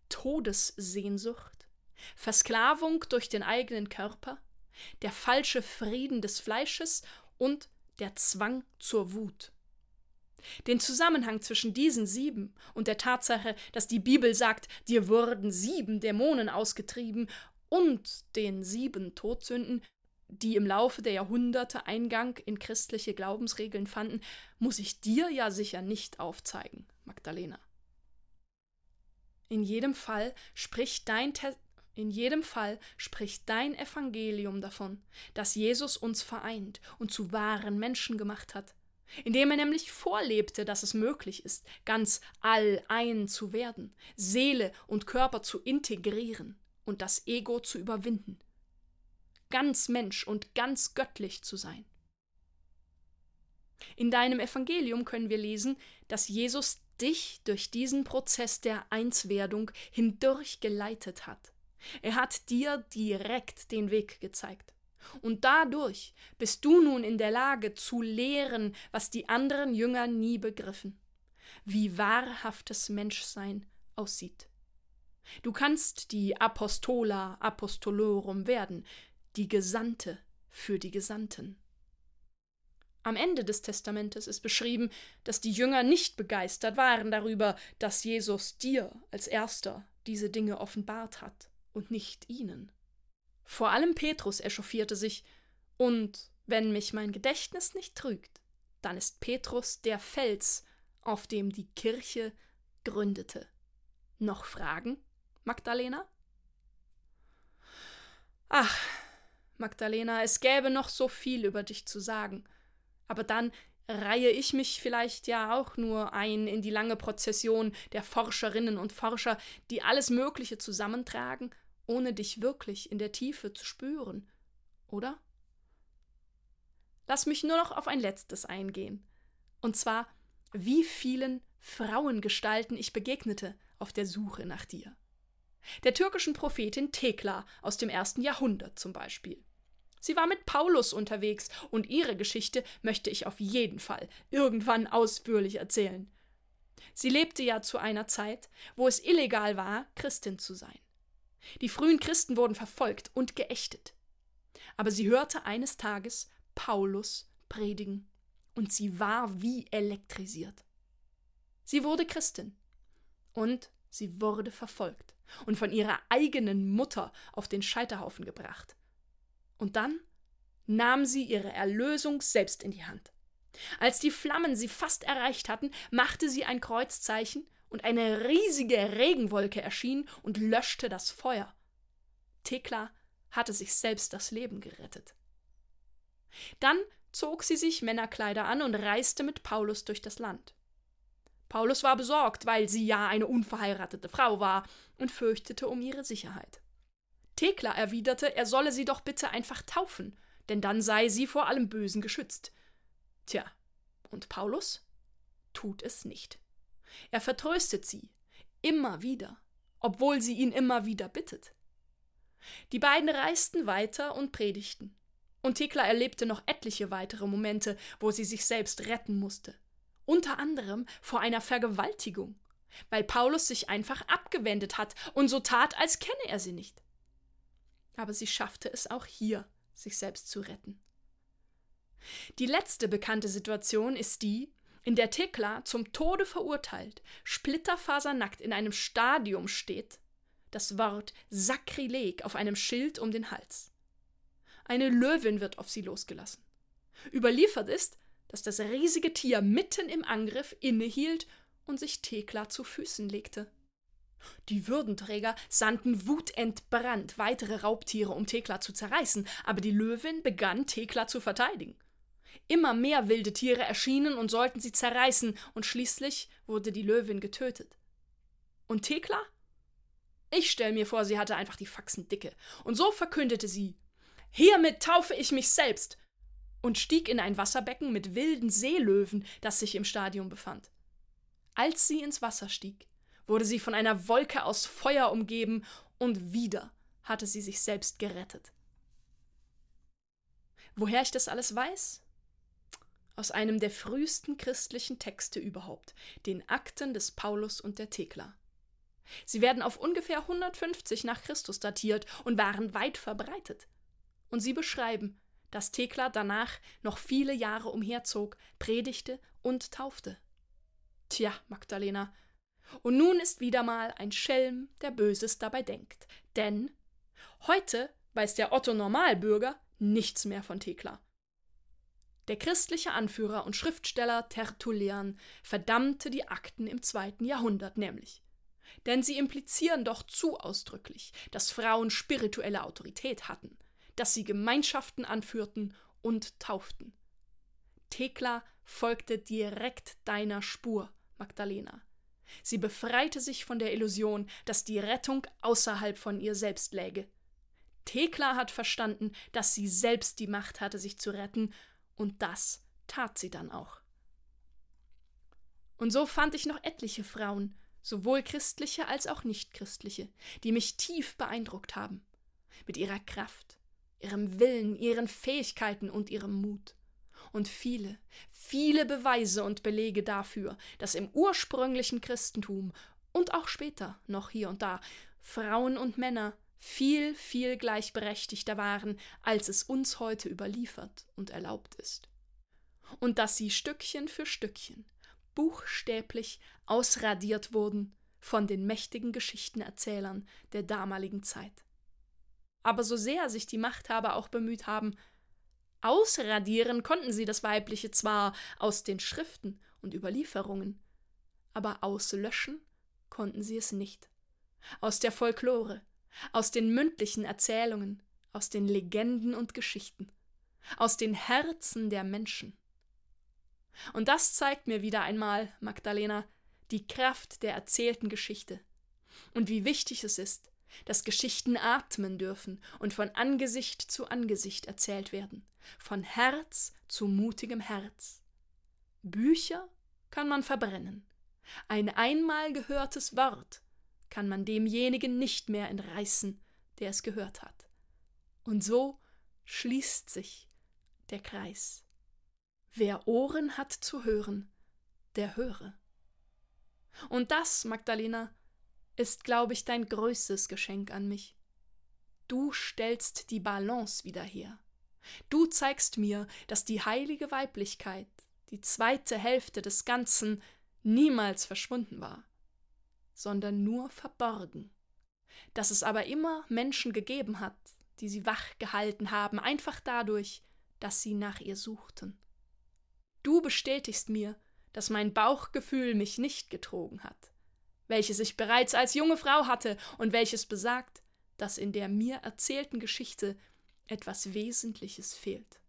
Todessehnsucht, Versklavung durch den eigenen Körper, der falsche Frieden des Fleisches und der Zwang zur Wut. Den Zusammenhang zwischen diesen sieben und der Tatsache, dass die Bibel sagt, dir wurden sieben Dämonen ausgetrieben, und den sieben Todsünden, die im Laufe der Jahrhunderte Eingang in christliche Glaubensregeln fanden, muss ich dir ja sicher nicht aufzeigen, Magdalena. In jedem Fall spricht dein Te- in jedem Fall spricht dein Evangelium davon, dass Jesus uns vereint und zu wahren Menschen gemacht hat, indem er nämlich vorlebte, dass es möglich ist, ganz allein zu werden, Seele und Körper zu integrieren und das Ego zu überwinden, ganz Mensch und ganz göttlich zu sein. In deinem Evangelium können wir lesen, dass Jesus dich durch diesen Prozess der Einswerdung hindurch geleitet hat. Er hat dir direkt den Weg gezeigt. Und dadurch bist du nun in der Lage zu lehren, was die anderen Jünger nie begriffen, wie wahrhaftes Menschsein aussieht. Du kannst die Apostola Apostolorum werden, die Gesandte für die Gesandten. Am Ende des Testamentes ist beschrieben, dass die Jünger nicht begeistert waren darüber, dass Jesus dir als Erster diese Dinge offenbart hat und nicht ihnen. Vor allem Petrus echauffierte sich, und wenn mich mein Gedächtnis nicht trügt, dann ist Petrus der Fels, auf dem die Kirche gründete. Noch Fragen, Magdalena? Ach, Magdalena, es gäbe noch so viel über dich zu sagen. Aber dann reihe ich mich vielleicht ja auch nur ein in die lange Prozession der Forscherinnen und Forscher, die alles Mögliche zusammentragen, ohne dich wirklich in der Tiefe zu spüren, oder? Lass mich nur noch auf ein letztes eingehen, und zwar, wie vielen Frauengestalten ich begegnete auf der Suche nach dir. Der türkischen Prophetin Thekla aus dem ersten Jahrhundert zum Beispiel. Sie war mit Paulus unterwegs, und ihre Geschichte möchte ich auf jeden Fall irgendwann ausführlich erzählen. Sie lebte ja zu einer Zeit, wo es illegal war, Christin zu sein. Die frühen Christen wurden verfolgt und geächtet. Aber sie hörte eines Tages Paulus predigen, und sie war wie elektrisiert. Sie wurde Christin, und sie wurde verfolgt und von ihrer eigenen Mutter auf den Scheiterhaufen gebracht. Und dann nahm sie ihre Erlösung selbst in die Hand. Als die Flammen sie fast erreicht hatten, machte sie ein Kreuzzeichen, und eine riesige Regenwolke erschien und löschte das Feuer. Thekla hatte sich selbst das Leben gerettet. Dann zog sie sich Männerkleider an und reiste mit Paulus durch das Land. Paulus war besorgt, weil sie ja eine unverheiratete Frau war, und fürchtete um ihre Sicherheit. Thekla erwiderte, er solle sie doch bitte einfach taufen, denn dann sei sie vor allem Bösen geschützt. Tja, und Paulus tut es nicht. Er vertröstet sie, immer wieder, obwohl sie ihn immer wieder bittet. Die beiden reisten weiter und predigten. Und Thekla erlebte noch etliche weitere Momente, wo sie sich selbst retten musste. Unter anderem vor einer Vergewaltigung, weil Paulus sich einfach abgewendet hat und so tat, als kenne er sie nicht. Aber sie schaffte es auch hier, sich selbst zu retten. Die letzte bekannte Situation ist die, in der Thekla, zum Tode verurteilt, splitterfasernackt in einem Stadium steht, das Wort Sakrileg auf einem Schild um den Hals. Eine Löwin wird auf sie losgelassen. Überliefert ist, dass das riesige Tier mitten im Angriff innehielt und sich Thekla zu Füßen legte. Die Würdenträger sandten wutentbrannt weitere Raubtiere, um Thekla zu zerreißen, aber die Löwin begann, Thekla zu verteidigen. Immer mehr wilde Tiere erschienen und sollten sie zerreißen, und schließlich wurde die Löwin getötet. Und Thekla? Ich stell mir vor, sie hatte einfach die Faxen dicke, und so verkündete sie: Hiermit taufe ich mich selbst, und stieg in ein Wasserbecken mit wilden Seelöwen, das sich im Stadium befand. Als sie ins Wasser stieg, wurde sie von einer Wolke aus Feuer umgeben, und wieder hatte sie sich selbst gerettet. Woher ich das alles weiß? Aus einem der frühesten christlichen Texte überhaupt, den Akten des Paulus und der Thekla. Sie werden auf ungefähr hundertfünfzig nach Christus datiert und waren weit verbreitet. Und sie beschreiben, dass Thekla danach noch viele Jahre umherzog, predigte und taufte. Tja, Magdalena, und nun ist wieder mal ein Schelm, der Böses dabei denkt. Denn heute weiß der Otto-Normalbürger nichts mehr von Thekla. Der christliche Anführer und Schriftsteller Tertullian verdammte die Akten im zweiten Jahrhundert nämlich. Denn sie implizieren doch zu ausdrücklich, dass Frauen spirituelle Autorität hatten, dass sie Gemeinschaften anführten und tauften. Thekla folgte direkt deiner Spur, Magdalena. Sie befreite sich von der Illusion, dass die Rettung außerhalb von ihr selbst läge. Thekla hat verstanden, dass sie selbst die Macht hatte, sich zu retten, und das tat sie dann auch. Und so fand ich noch etliche Frauen, sowohl christliche als auch nichtchristliche, die mich tief beeindruckt haben, mit ihrer Kraft, ihrem Willen, ihren Fähigkeiten und ihrem Mut. Und viele, viele Beweise und Belege dafür, dass im ursprünglichen Christentum und auch später noch hier und da Frauen und Männer viel, viel gleichberechtigter waren, als es uns heute überliefert und erlaubt ist. Und dass sie Stückchen für Stückchen, buchstäblich ausradiert wurden von den mächtigen Geschichtenerzählern der damaligen Zeit. Aber so sehr sich die Machthaber auch bemüht haben, ausradieren konnten sie das Weibliche zwar aus den Schriften und Überlieferungen, aber auslöschen konnten sie es nicht. Aus der Folklore, aus den mündlichen Erzählungen, aus den Legenden und Geschichten, aus den Herzen der Menschen. Und das zeigt mir wieder einmal, Magdalena, die Kraft der erzählten Geschichte und wie wichtig es ist, dass Geschichten atmen dürfen und von Angesicht zu Angesicht erzählt werden, von Herz zu mutigem Herz. Bücher kann man verbrennen. Ein einmal gehörtes Wort kann man demjenigen nicht mehr entreißen, der es gehört hat. Und so schließt sich der Kreis. Wer Ohren hat zu hören, der höre. Und das, Magdalena, ist, glaube ich, dein größtes Geschenk an mich. Du stellst die Balance wieder her. Du zeigst mir, dass die heilige Weiblichkeit, die zweite Hälfte des Ganzen, niemals verschwunden war, sondern nur verborgen. Dass es aber immer Menschen gegeben hat, die sie wach gehalten haben, einfach dadurch, dass sie nach ihr suchten. Du bestätigst mir, dass mein Bauchgefühl mich nicht getrogen hat, welches ich bereits als junge Frau hatte und welches besagt, dass in der mir erzählten Geschichte etwas Wesentliches fehlt.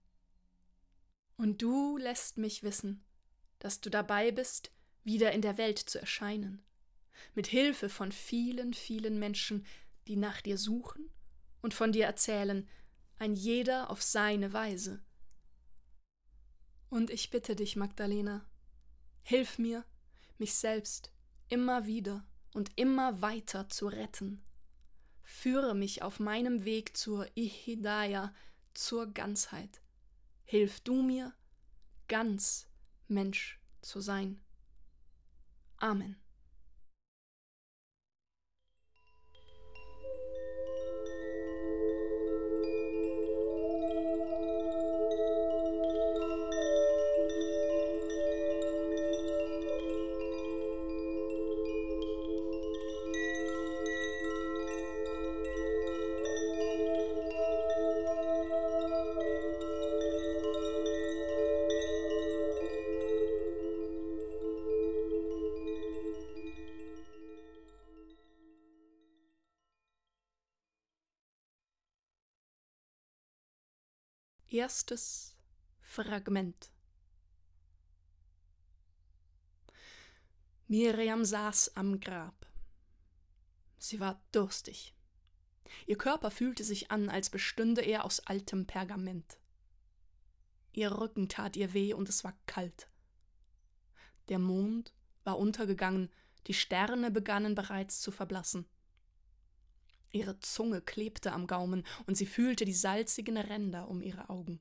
Und du lässt mich wissen, dass du dabei bist, wieder in der Welt zu erscheinen, mit Hilfe von vielen, vielen Menschen, die nach dir suchen und von dir erzählen, ein jeder auf seine Weise. Und ich bitte dich, Magdalena, hilf mir, mich selbst immer wieder und immer weiter zu retten. Führe mich auf meinem Weg zur Ihidaya, zur Ganzheit. Hilf du mir, ganz Mensch zu sein. Amen. Erstes Fragment. Miriam saß am Grab. Sie war durstig. Ihr Körper fühlte sich an, als bestünde er aus altem Pergament. Ihr Rücken tat ihr weh und es war kalt. Der Mond war untergegangen, die Sterne begannen bereits zu verblassen. Ihre Zunge klebte am Gaumen und sie fühlte die salzigen Ränder um ihre Augen.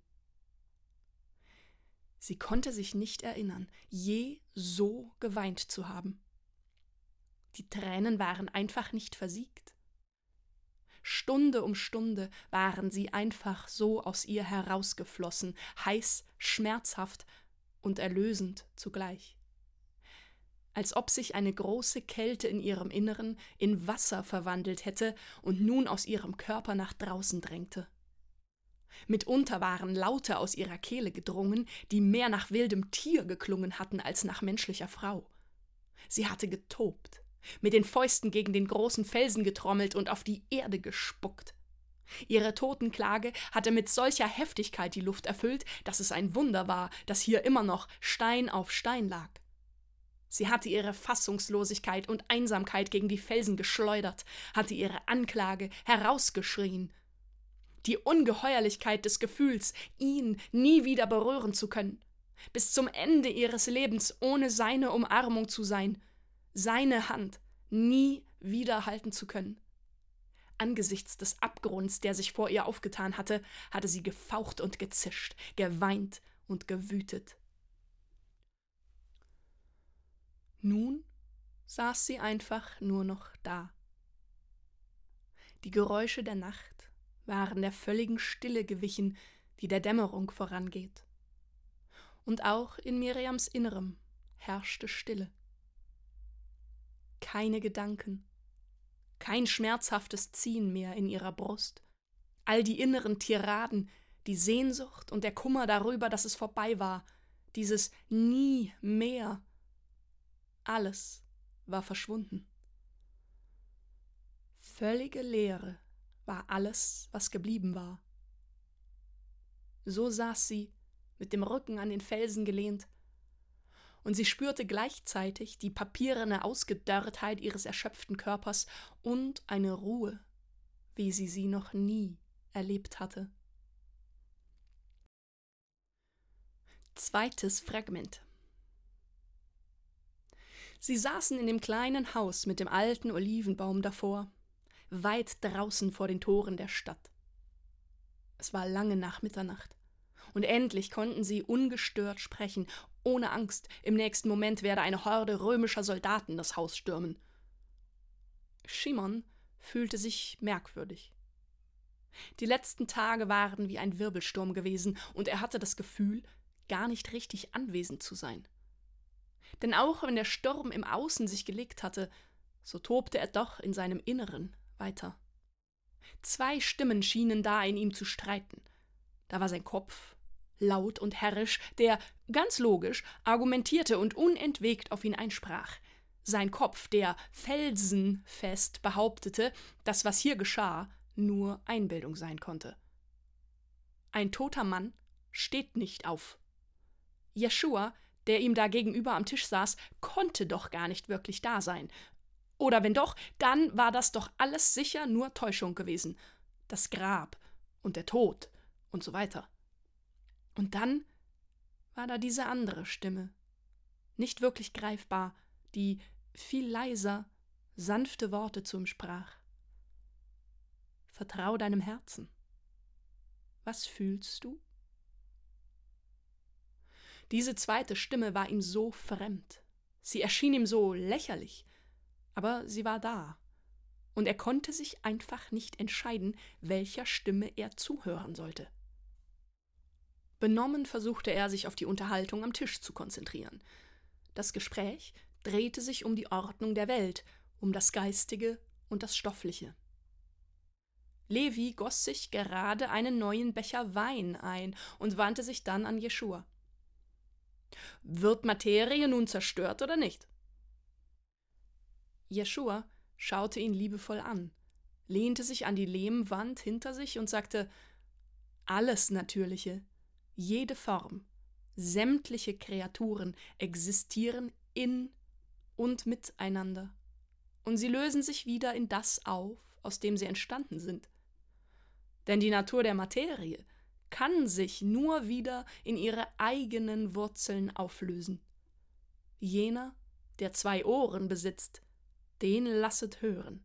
Sie konnte sich nicht erinnern, je so geweint zu haben. Die Tränen waren einfach nicht versiegt. Stunde um Stunde waren sie einfach so aus ihr herausgeflossen, heiß, schmerzhaft und erlösend zugleich. Als ob sich eine große Kälte in ihrem Inneren in Wasser verwandelt hätte und nun aus ihrem Körper nach draußen drängte. Mitunter waren Laute aus ihrer Kehle gedrungen, die mehr nach wildem Tier geklungen hatten als nach menschlicher Frau. Sie hatte getobt, mit den Fäusten gegen den großen Felsen getrommelt und auf die Erde gespuckt. Ihre Totenklage hatte mit solcher Heftigkeit die Luft erfüllt, dass es ein Wunder war, dass hier immer noch Stein auf Stein lag. Sie hatte ihre Fassungslosigkeit und Einsamkeit gegen die Felsen geschleudert, hatte ihre Anklage herausgeschrien. Die Ungeheuerlichkeit des Gefühls, ihn nie wieder berühren zu können, bis zum Ende ihres Lebens ohne seine Umarmung zu sein, seine Hand nie wieder halten zu können. Angesichts des Abgrunds, der sich vor ihr aufgetan hatte, hatte sie gefaucht und gezischt, geweint und gewütet. Nun saß sie einfach nur noch da. Die Geräusche der Nacht waren der völligen Stille gewichen, die der Dämmerung vorangeht. Und auch in Miriams Innerem herrschte Stille. Keine Gedanken, kein schmerzhaftes Ziehen mehr in ihrer Brust. All die inneren Tiraden, die Sehnsucht und der Kummer darüber, dass es vorbei war, dieses Nie mehr. Alles war verschwunden. Völlige Leere war alles, was geblieben war. So saß sie, mit dem Rücken an den Felsen gelehnt, und sie spürte gleichzeitig die papierene Ausgedörrtheit ihres erschöpften Körpers und eine Ruhe, wie sie sie noch nie erlebt hatte. Zweites Fragment. Sie saßen in dem kleinen Haus mit dem alten Olivenbaum davor, weit draußen vor den Toren der Stadt. Es war lange nach Mitternacht, und endlich konnten sie ungestört sprechen, ohne Angst, im nächsten Moment werde eine Horde römischer Soldaten das Haus stürmen. Shimon fühlte sich merkwürdig. Die letzten Tage waren wie ein Wirbelsturm gewesen, und er hatte das Gefühl, gar nicht richtig anwesend zu sein. Denn auch wenn der Sturm im Außen sich gelegt hatte, so tobte er doch in seinem Inneren weiter. Zwei Stimmen schienen da in ihm zu streiten. Da war sein Kopf, laut und herrisch, der, ganz logisch, argumentierte und unentwegt auf ihn einsprach. Sein Kopf, der felsenfest behauptete, dass was hier geschah, nur Einbildung sein konnte. Ein toter Mann steht nicht auf. Jeschua, der ihm da gegenüber am Tisch saß, konnte doch gar nicht wirklich da sein. Oder wenn doch, dann war das doch alles sicher nur Täuschung gewesen. Das Grab und der Tod und so weiter. Und dann war da diese andere Stimme, nicht wirklich greifbar, die viel leiser, sanfte Worte zu ihm sprach. Vertrau deinem Herzen. Was fühlst du? Diese zweite Stimme war ihm so fremd. Sie erschien ihm so lächerlich, aber sie war da, und er konnte sich einfach nicht entscheiden, welcher Stimme er zuhören sollte. Benommen versuchte er, sich auf die Unterhaltung am Tisch zu konzentrieren. Das Gespräch drehte sich um die Ordnung der Welt, um das Geistige und das Stoffliche. Levi goss sich gerade einen neuen Becher Wein ein und wandte sich dann an Jeschua. Wird Materie nun zerstört oder nicht? Jeschua schaute ihn liebevoll an, lehnte sich an die Lehmwand hinter sich und sagte: Alles Natürliche, jede Form, sämtliche Kreaturen existieren in und miteinander, und sie lösen sich wieder in das auf, aus dem sie entstanden sind. Denn die Natur der Materie kann sich nur wieder in ihre eigenen Wurzeln auflösen. Jener, der zwei Ohren besitzt, den lasset hören.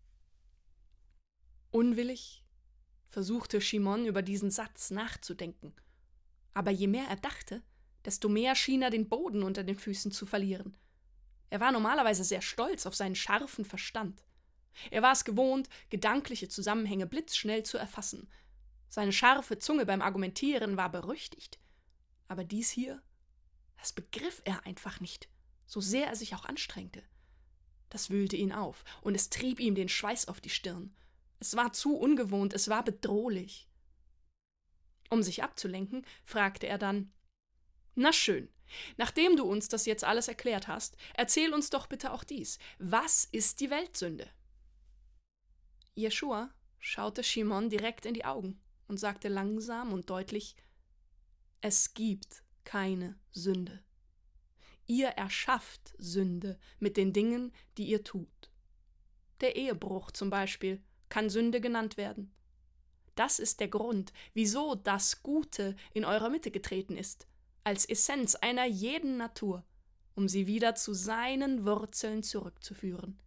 Unwillig versuchte Shimon über diesen Satz nachzudenken, aber je mehr er dachte, desto mehr schien er den Boden unter den Füßen zu verlieren. Er war normalerweise sehr stolz auf seinen scharfen Verstand. Er war es gewohnt, gedankliche Zusammenhänge blitzschnell zu erfassen. Seine scharfe Zunge beim Argumentieren war berüchtigt. Aber dies hier, das begriff er einfach nicht, so sehr er sich auch anstrengte. Das wühlte ihn auf, und es trieb ihm den Schweiß auf die Stirn. Es war zu ungewohnt, es war bedrohlich. Um sich abzulenken, fragte er dann: »Na schön, nachdem du uns das jetzt alles erklärt hast, erzähl uns doch bitte auch dies. Was ist die Weltsünde?« Jeschua schaute Shimon direkt in die Augen und sagte langsam und deutlich: »Es gibt keine Sünde. Ihr erschafft Sünde mit den Dingen, die ihr tut. Der Ehebruch zum Beispiel kann Sünde genannt werden. Das ist der Grund, wieso das Gute in eurer Mitte getreten ist, als Essenz einer jeden Natur, um sie wieder zu seinen Wurzeln zurückzuführen.«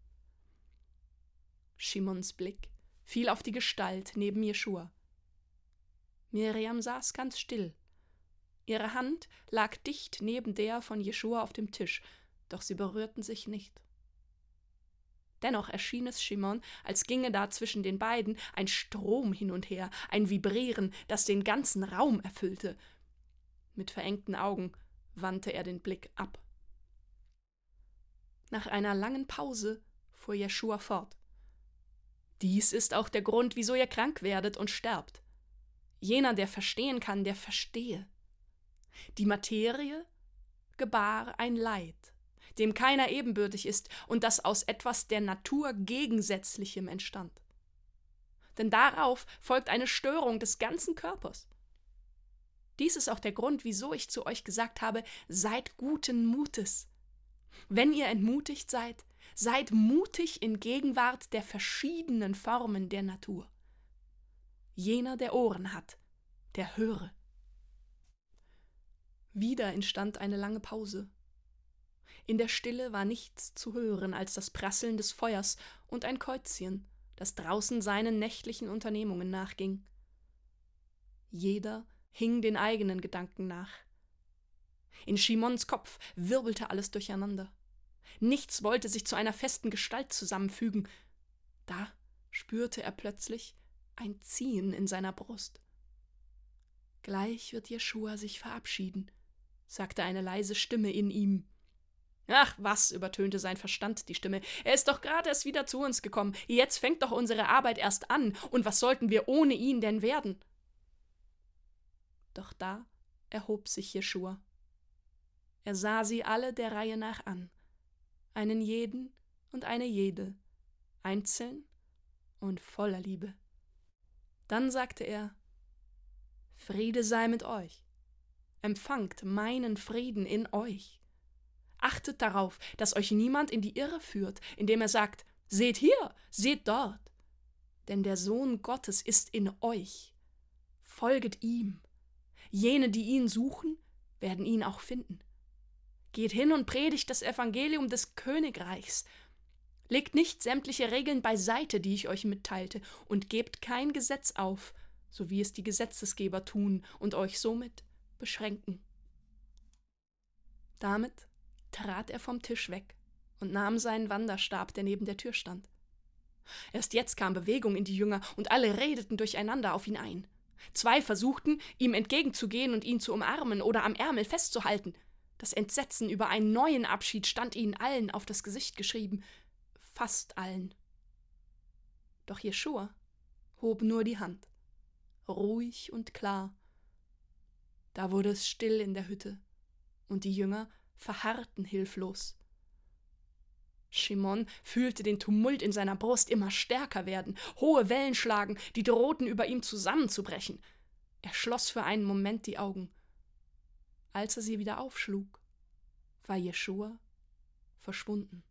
Shimons Blick fiel auf die Gestalt neben Jeschua. Miriam saß ganz still. Ihre Hand lag dicht neben der von Jeschua auf dem Tisch, doch sie berührten sich nicht. Dennoch erschien es Shimon, als ginge da zwischen den beiden ein Strom hin und her, ein Vibrieren, das den ganzen Raum erfüllte. Mit verengten Augen wandte er den Blick ab. Nach einer langen Pause fuhr Jeschua fort: »Dies ist auch der Grund, wieso ihr krank werdet und sterbt. Jener, der verstehen kann, der verstehe. Die Materie gebar ein Leid, dem keiner ebenbürtig ist und das aus etwas der Natur Gegensätzlichem entstand. Denn darauf folgt eine Störung des ganzen Körpers. Dies ist auch der Grund, wieso ich zu euch gesagt habe, seid guten Mutes. Wenn ihr entmutigt seid, seid mutig in Gegenwart der verschiedenen Formen der Natur. Jener, der Ohren hat, der höre.« Wieder entstand eine lange Pause. In der Stille war nichts zu hören als das Prasseln des Feuers und ein Käuzchen, das draußen seinen nächtlichen Unternehmungen nachging. Jeder hing den eigenen Gedanken nach. In Shimons Kopf wirbelte alles durcheinander. Nichts wollte sich zu einer festen Gestalt zusammenfügen. Da spürte er plötzlich ein Ziehen in seiner Brust. »Gleich wird Jeschua sich verabschieden«, sagte eine leise Stimme in ihm. »Ach was«, übertönte sein Verstand die Stimme, »er ist doch gerade erst wieder zu uns gekommen. Jetzt fängt doch unsere Arbeit erst an, und was sollten wir ohne ihn denn werden?« Doch da erhob sich Jeschua. Er sah sie alle der Reihe nach an, einen jeden und eine jede, einzeln und voller Liebe. Dann sagte er: »Friede sei mit euch. Empfangt meinen Frieden in euch. Achtet darauf, dass euch niemand in die Irre führt, indem er sagt: Seht hier, seht dort. Denn der Sohn Gottes ist in euch. Folget ihm. Jene, die ihn suchen, werden ihn auch finden. Geht hin und predigt das Evangelium des Königreichs. Legt nicht sämtliche Regeln beiseite, die ich euch mitteilte, und gebt kein Gesetz auf, so wie es die Gesetzesgeber tun und euch somit beschränken.« Damit trat er vom Tisch weg und nahm seinen Wanderstab, der neben der Tür stand. Erst jetzt kam Bewegung in die Jünger, und alle redeten durcheinander auf ihn ein. Zwei versuchten, ihm entgegenzugehen und ihn zu umarmen oder am Ärmel festzuhalten. Das Entsetzen über einen neuen Abschied stand ihnen allen auf das Gesicht geschrieben, fast allen. Doch Jeschua hob nur die Hand, ruhig und klar. Da wurde es still in der Hütte, und die Jünger verharrten hilflos. Shimon fühlte den Tumult in seiner Brust immer stärker werden, hohe Wellen schlagen, die drohten über ihm zusammenzubrechen. Er schloss für einen Moment die Augen. Als er sie wieder aufschlug, war Jeschua verschwunden.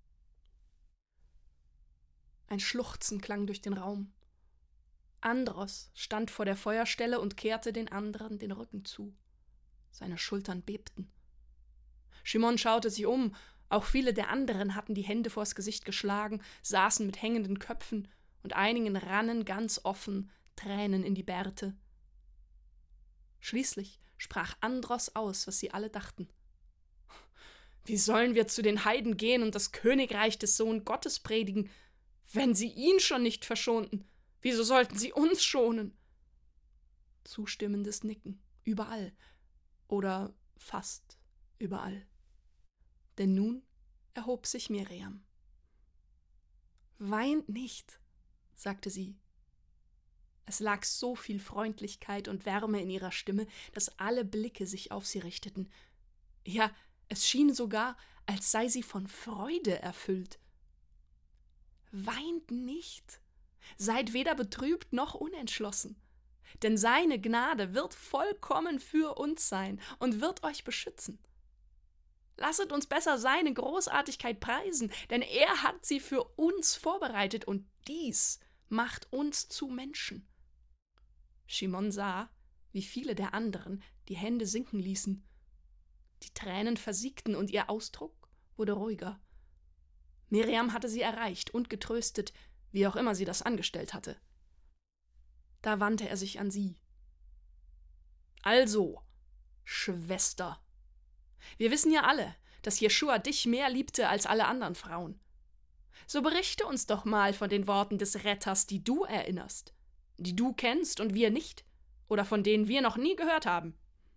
Ein Schluchzen klang durch den Raum. Andros stand vor der Feuerstelle und kehrte den anderen den Rücken zu. Seine Schultern bebten. Shimon schaute sich um, auch viele der anderen hatten die Hände vors Gesicht geschlagen, saßen mit hängenden Köpfen, und einigen rannen ganz offen Tränen in die Bärte. Schließlich sprach Andros aus, was sie alle dachten. Wie sollen wir zu den Heiden gehen und das Königreich des Sohn Gottes predigen, wenn sie ihn schon nicht verschonten? Wieso sollten sie uns schonen? Zustimmendes Nicken, überall oder fast überall. Denn nun erhob sich Miriam. »Weint nicht«, sagte sie. Es lag so viel Freundlichkeit und Wärme in ihrer Stimme, dass alle Blicke sich auf sie richteten. Ja, es schien sogar, als sei sie von Freude erfüllt. »Weint nicht, seid weder betrübt noch unentschlossen, denn seine Gnade wird vollkommen für uns sein und wird euch beschützen. Lasset uns besser seine Großartigkeit preisen, denn er hat sie für uns vorbereitet und dies macht uns zu Menschen.« Shimon sah, wie viele der anderen die Hände sinken ließen. Die Tränen versiegten und ihr Ausdruck wurde ruhiger. Miriam hatte sie erreicht und getröstet, wie auch immer sie das angestellt hatte. Da wandte er sich an sie. »Also, Schwester, wir wissen ja alle, dass Jeschua dich mehr liebte als alle anderen Frauen. So berichte uns doch mal von den Worten des Retters, die du erinnerst, die du kennst und wir nicht, oder von denen wir noch nie gehört haben.«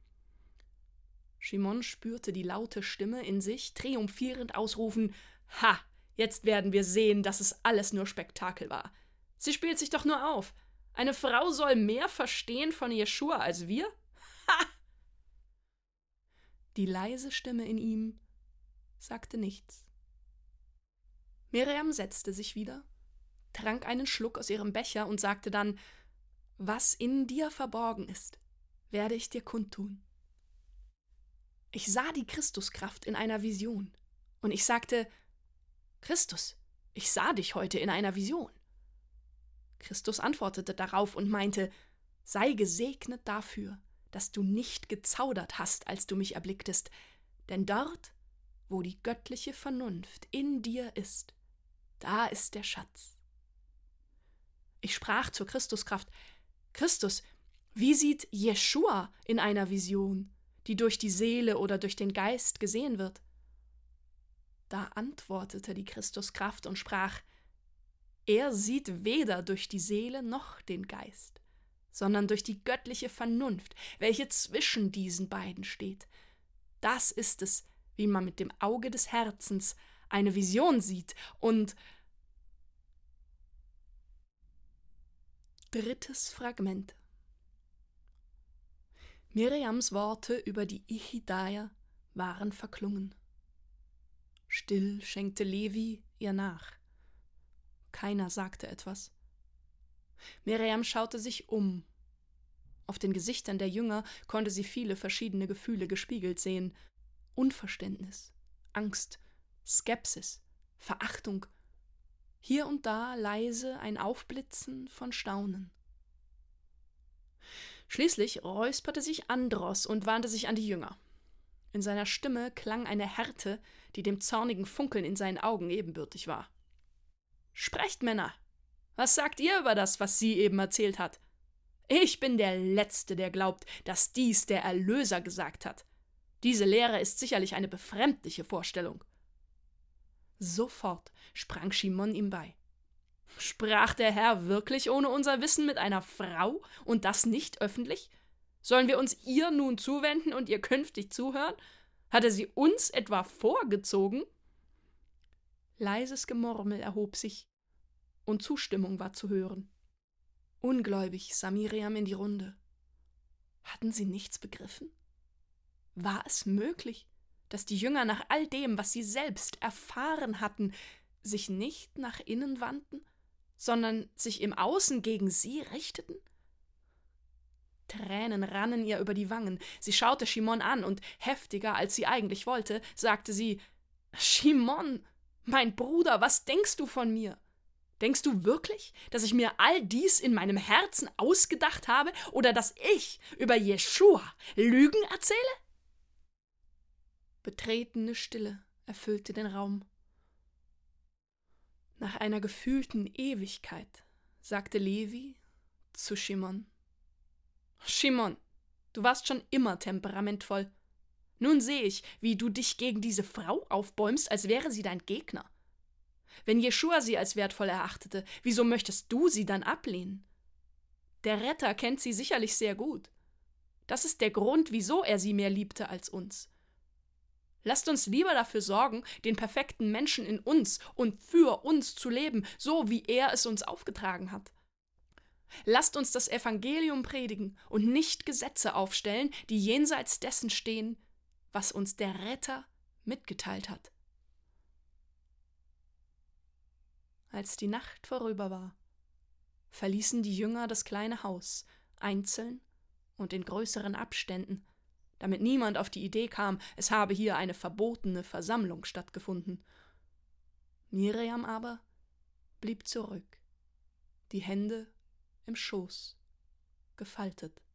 Shimon spürte die laute Stimme in sich triumphierend ausrufen: »Ha, jetzt werden wir sehen, dass es alles nur Spektakel war. Sie spielt sich doch nur auf. Eine Frau soll mehr verstehen von Jeschua als wir? Ha!« Die leise Stimme in ihm sagte nichts. Miriam setzte sich wieder, trank einen Schluck aus ihrem Becher und sagte dann: »Was in dir verborgen ist, werde ich dir kundtun. Ich sah die Christuskraft in einer Vision, und ich sagte: Christus, ich sah dich heute in einer Vision. Christus antwortete darauf und meinte: Sei gesegnet dafür, dass du nicht gezaudert hast, als du mich erblicktest, denn dort, wo die göttliche Vernunft in dir ist, da ist der Schatz. Ich sprach zur Christuskraft: Christus, wie sieht Jeschua in einer Vision, die durch die Seele oder durch den Geist gesehen wird? Da antwortete die Christuskraft und sprach: Er sieht weder durch die Seele noch den Geist, sondern durch die göttliche Vernunft, welche zwischen diesen beiden steht. Das ist es, wie man mit dem Auge des Herzens eine Vision sieht. Und drittes Fragment. Miriams Worte über die Ichidaier waren verklungen. Still schenkte Levi ihr nach. Keiner sagte etwas. Miriam schaute sich um. Auf den Gesichtern der Jünger konnte sie viele verschiedene Gefühle gespiegelt sehen: Unverständnis, Angst, Skepsis, Verachtung, hier und da leise ein Aufblitzen von Staunen. Schließlich räusperte sich Andros und wandte sich an die Jünger. In seiner Stimme klang eine Härte, die dem zornigen Funkeln in seinen Augen ebenbürtig war. »Sprecht, Männer! Was sagt ihr über das, was sie eben erzählt hat? Ich bin der Letzte, der glaubt, dass dies der Erlöser gesagt hat. Diese Lehre ist sicherlich eine befremdliche Vorstellung.« Sofort sprang Shimon ihm bei. »Sprach der Herr wirklich ohne unser Wissen mit einer Frau und das nicht öffentlich? Sollen wir uns ihr nun zuwenden und ihr künftig zuhören? Hat er sie uns etwa vorgezogen?« Leises Gemurmel erhob sich, und Zustimmung war zu hören. Ungläubig sah Miriam in die Runde. Hatten sie nichts begriffen? War es möglich, dass die Jünger nach all dem, was sie selbst erfahren hatten, sich nicht nach innen wandten, sondern sich im Außen gegen sie richteten? Tränen rannen ihr über die Wangen. Sie schaute Shimon an und heftiger, als sie eigentlich wollte, sagte sie: »Shimon, mein Bruder, was denkst du von mir? Denkst du wirklich, dass ich mir all dies in meinem Herzen ausgedacht habe oder dass ich über Jeschua Lügen erzähle?« Betretene Stille erfüllte den Raum. Nach einer gefühlten Ewigkeit sagte Levi zu Shimon: »Shimon, du warst schon immer temperamentvoll. Nun sehe ich, wie du dich gegen diese Frau aufbäumst, als wäre sie dein Gegner. Wenn Jeschua sie als wertvoll erachtete, wieso möchtest du sie dann ablehnen? Der Retter kennt sie sicherlich sehr gut. Das ist der Grund, wieso er sie mehr liebte als uns. Lasst uns lieber dafür sorgen, den perfekten Menschen in uns und für uns zu leben, so wie er es uns aufgetragen hat. Lasst uns das Evangelium predigen und nicht Gesetze aufstellen, die jenseits dessen stehen, was uns der Retter mitgeteilt hat. Als die Nacht vorüber war, verließen die Jünger das kleine Haus, einzeln und in größeren Abständen, damit niemand auf die Idee kam, es habe hier eine verbotene Versammlung stattgefunden. Miriam aber blieb zurück, die Hände im Schoß gefaltet.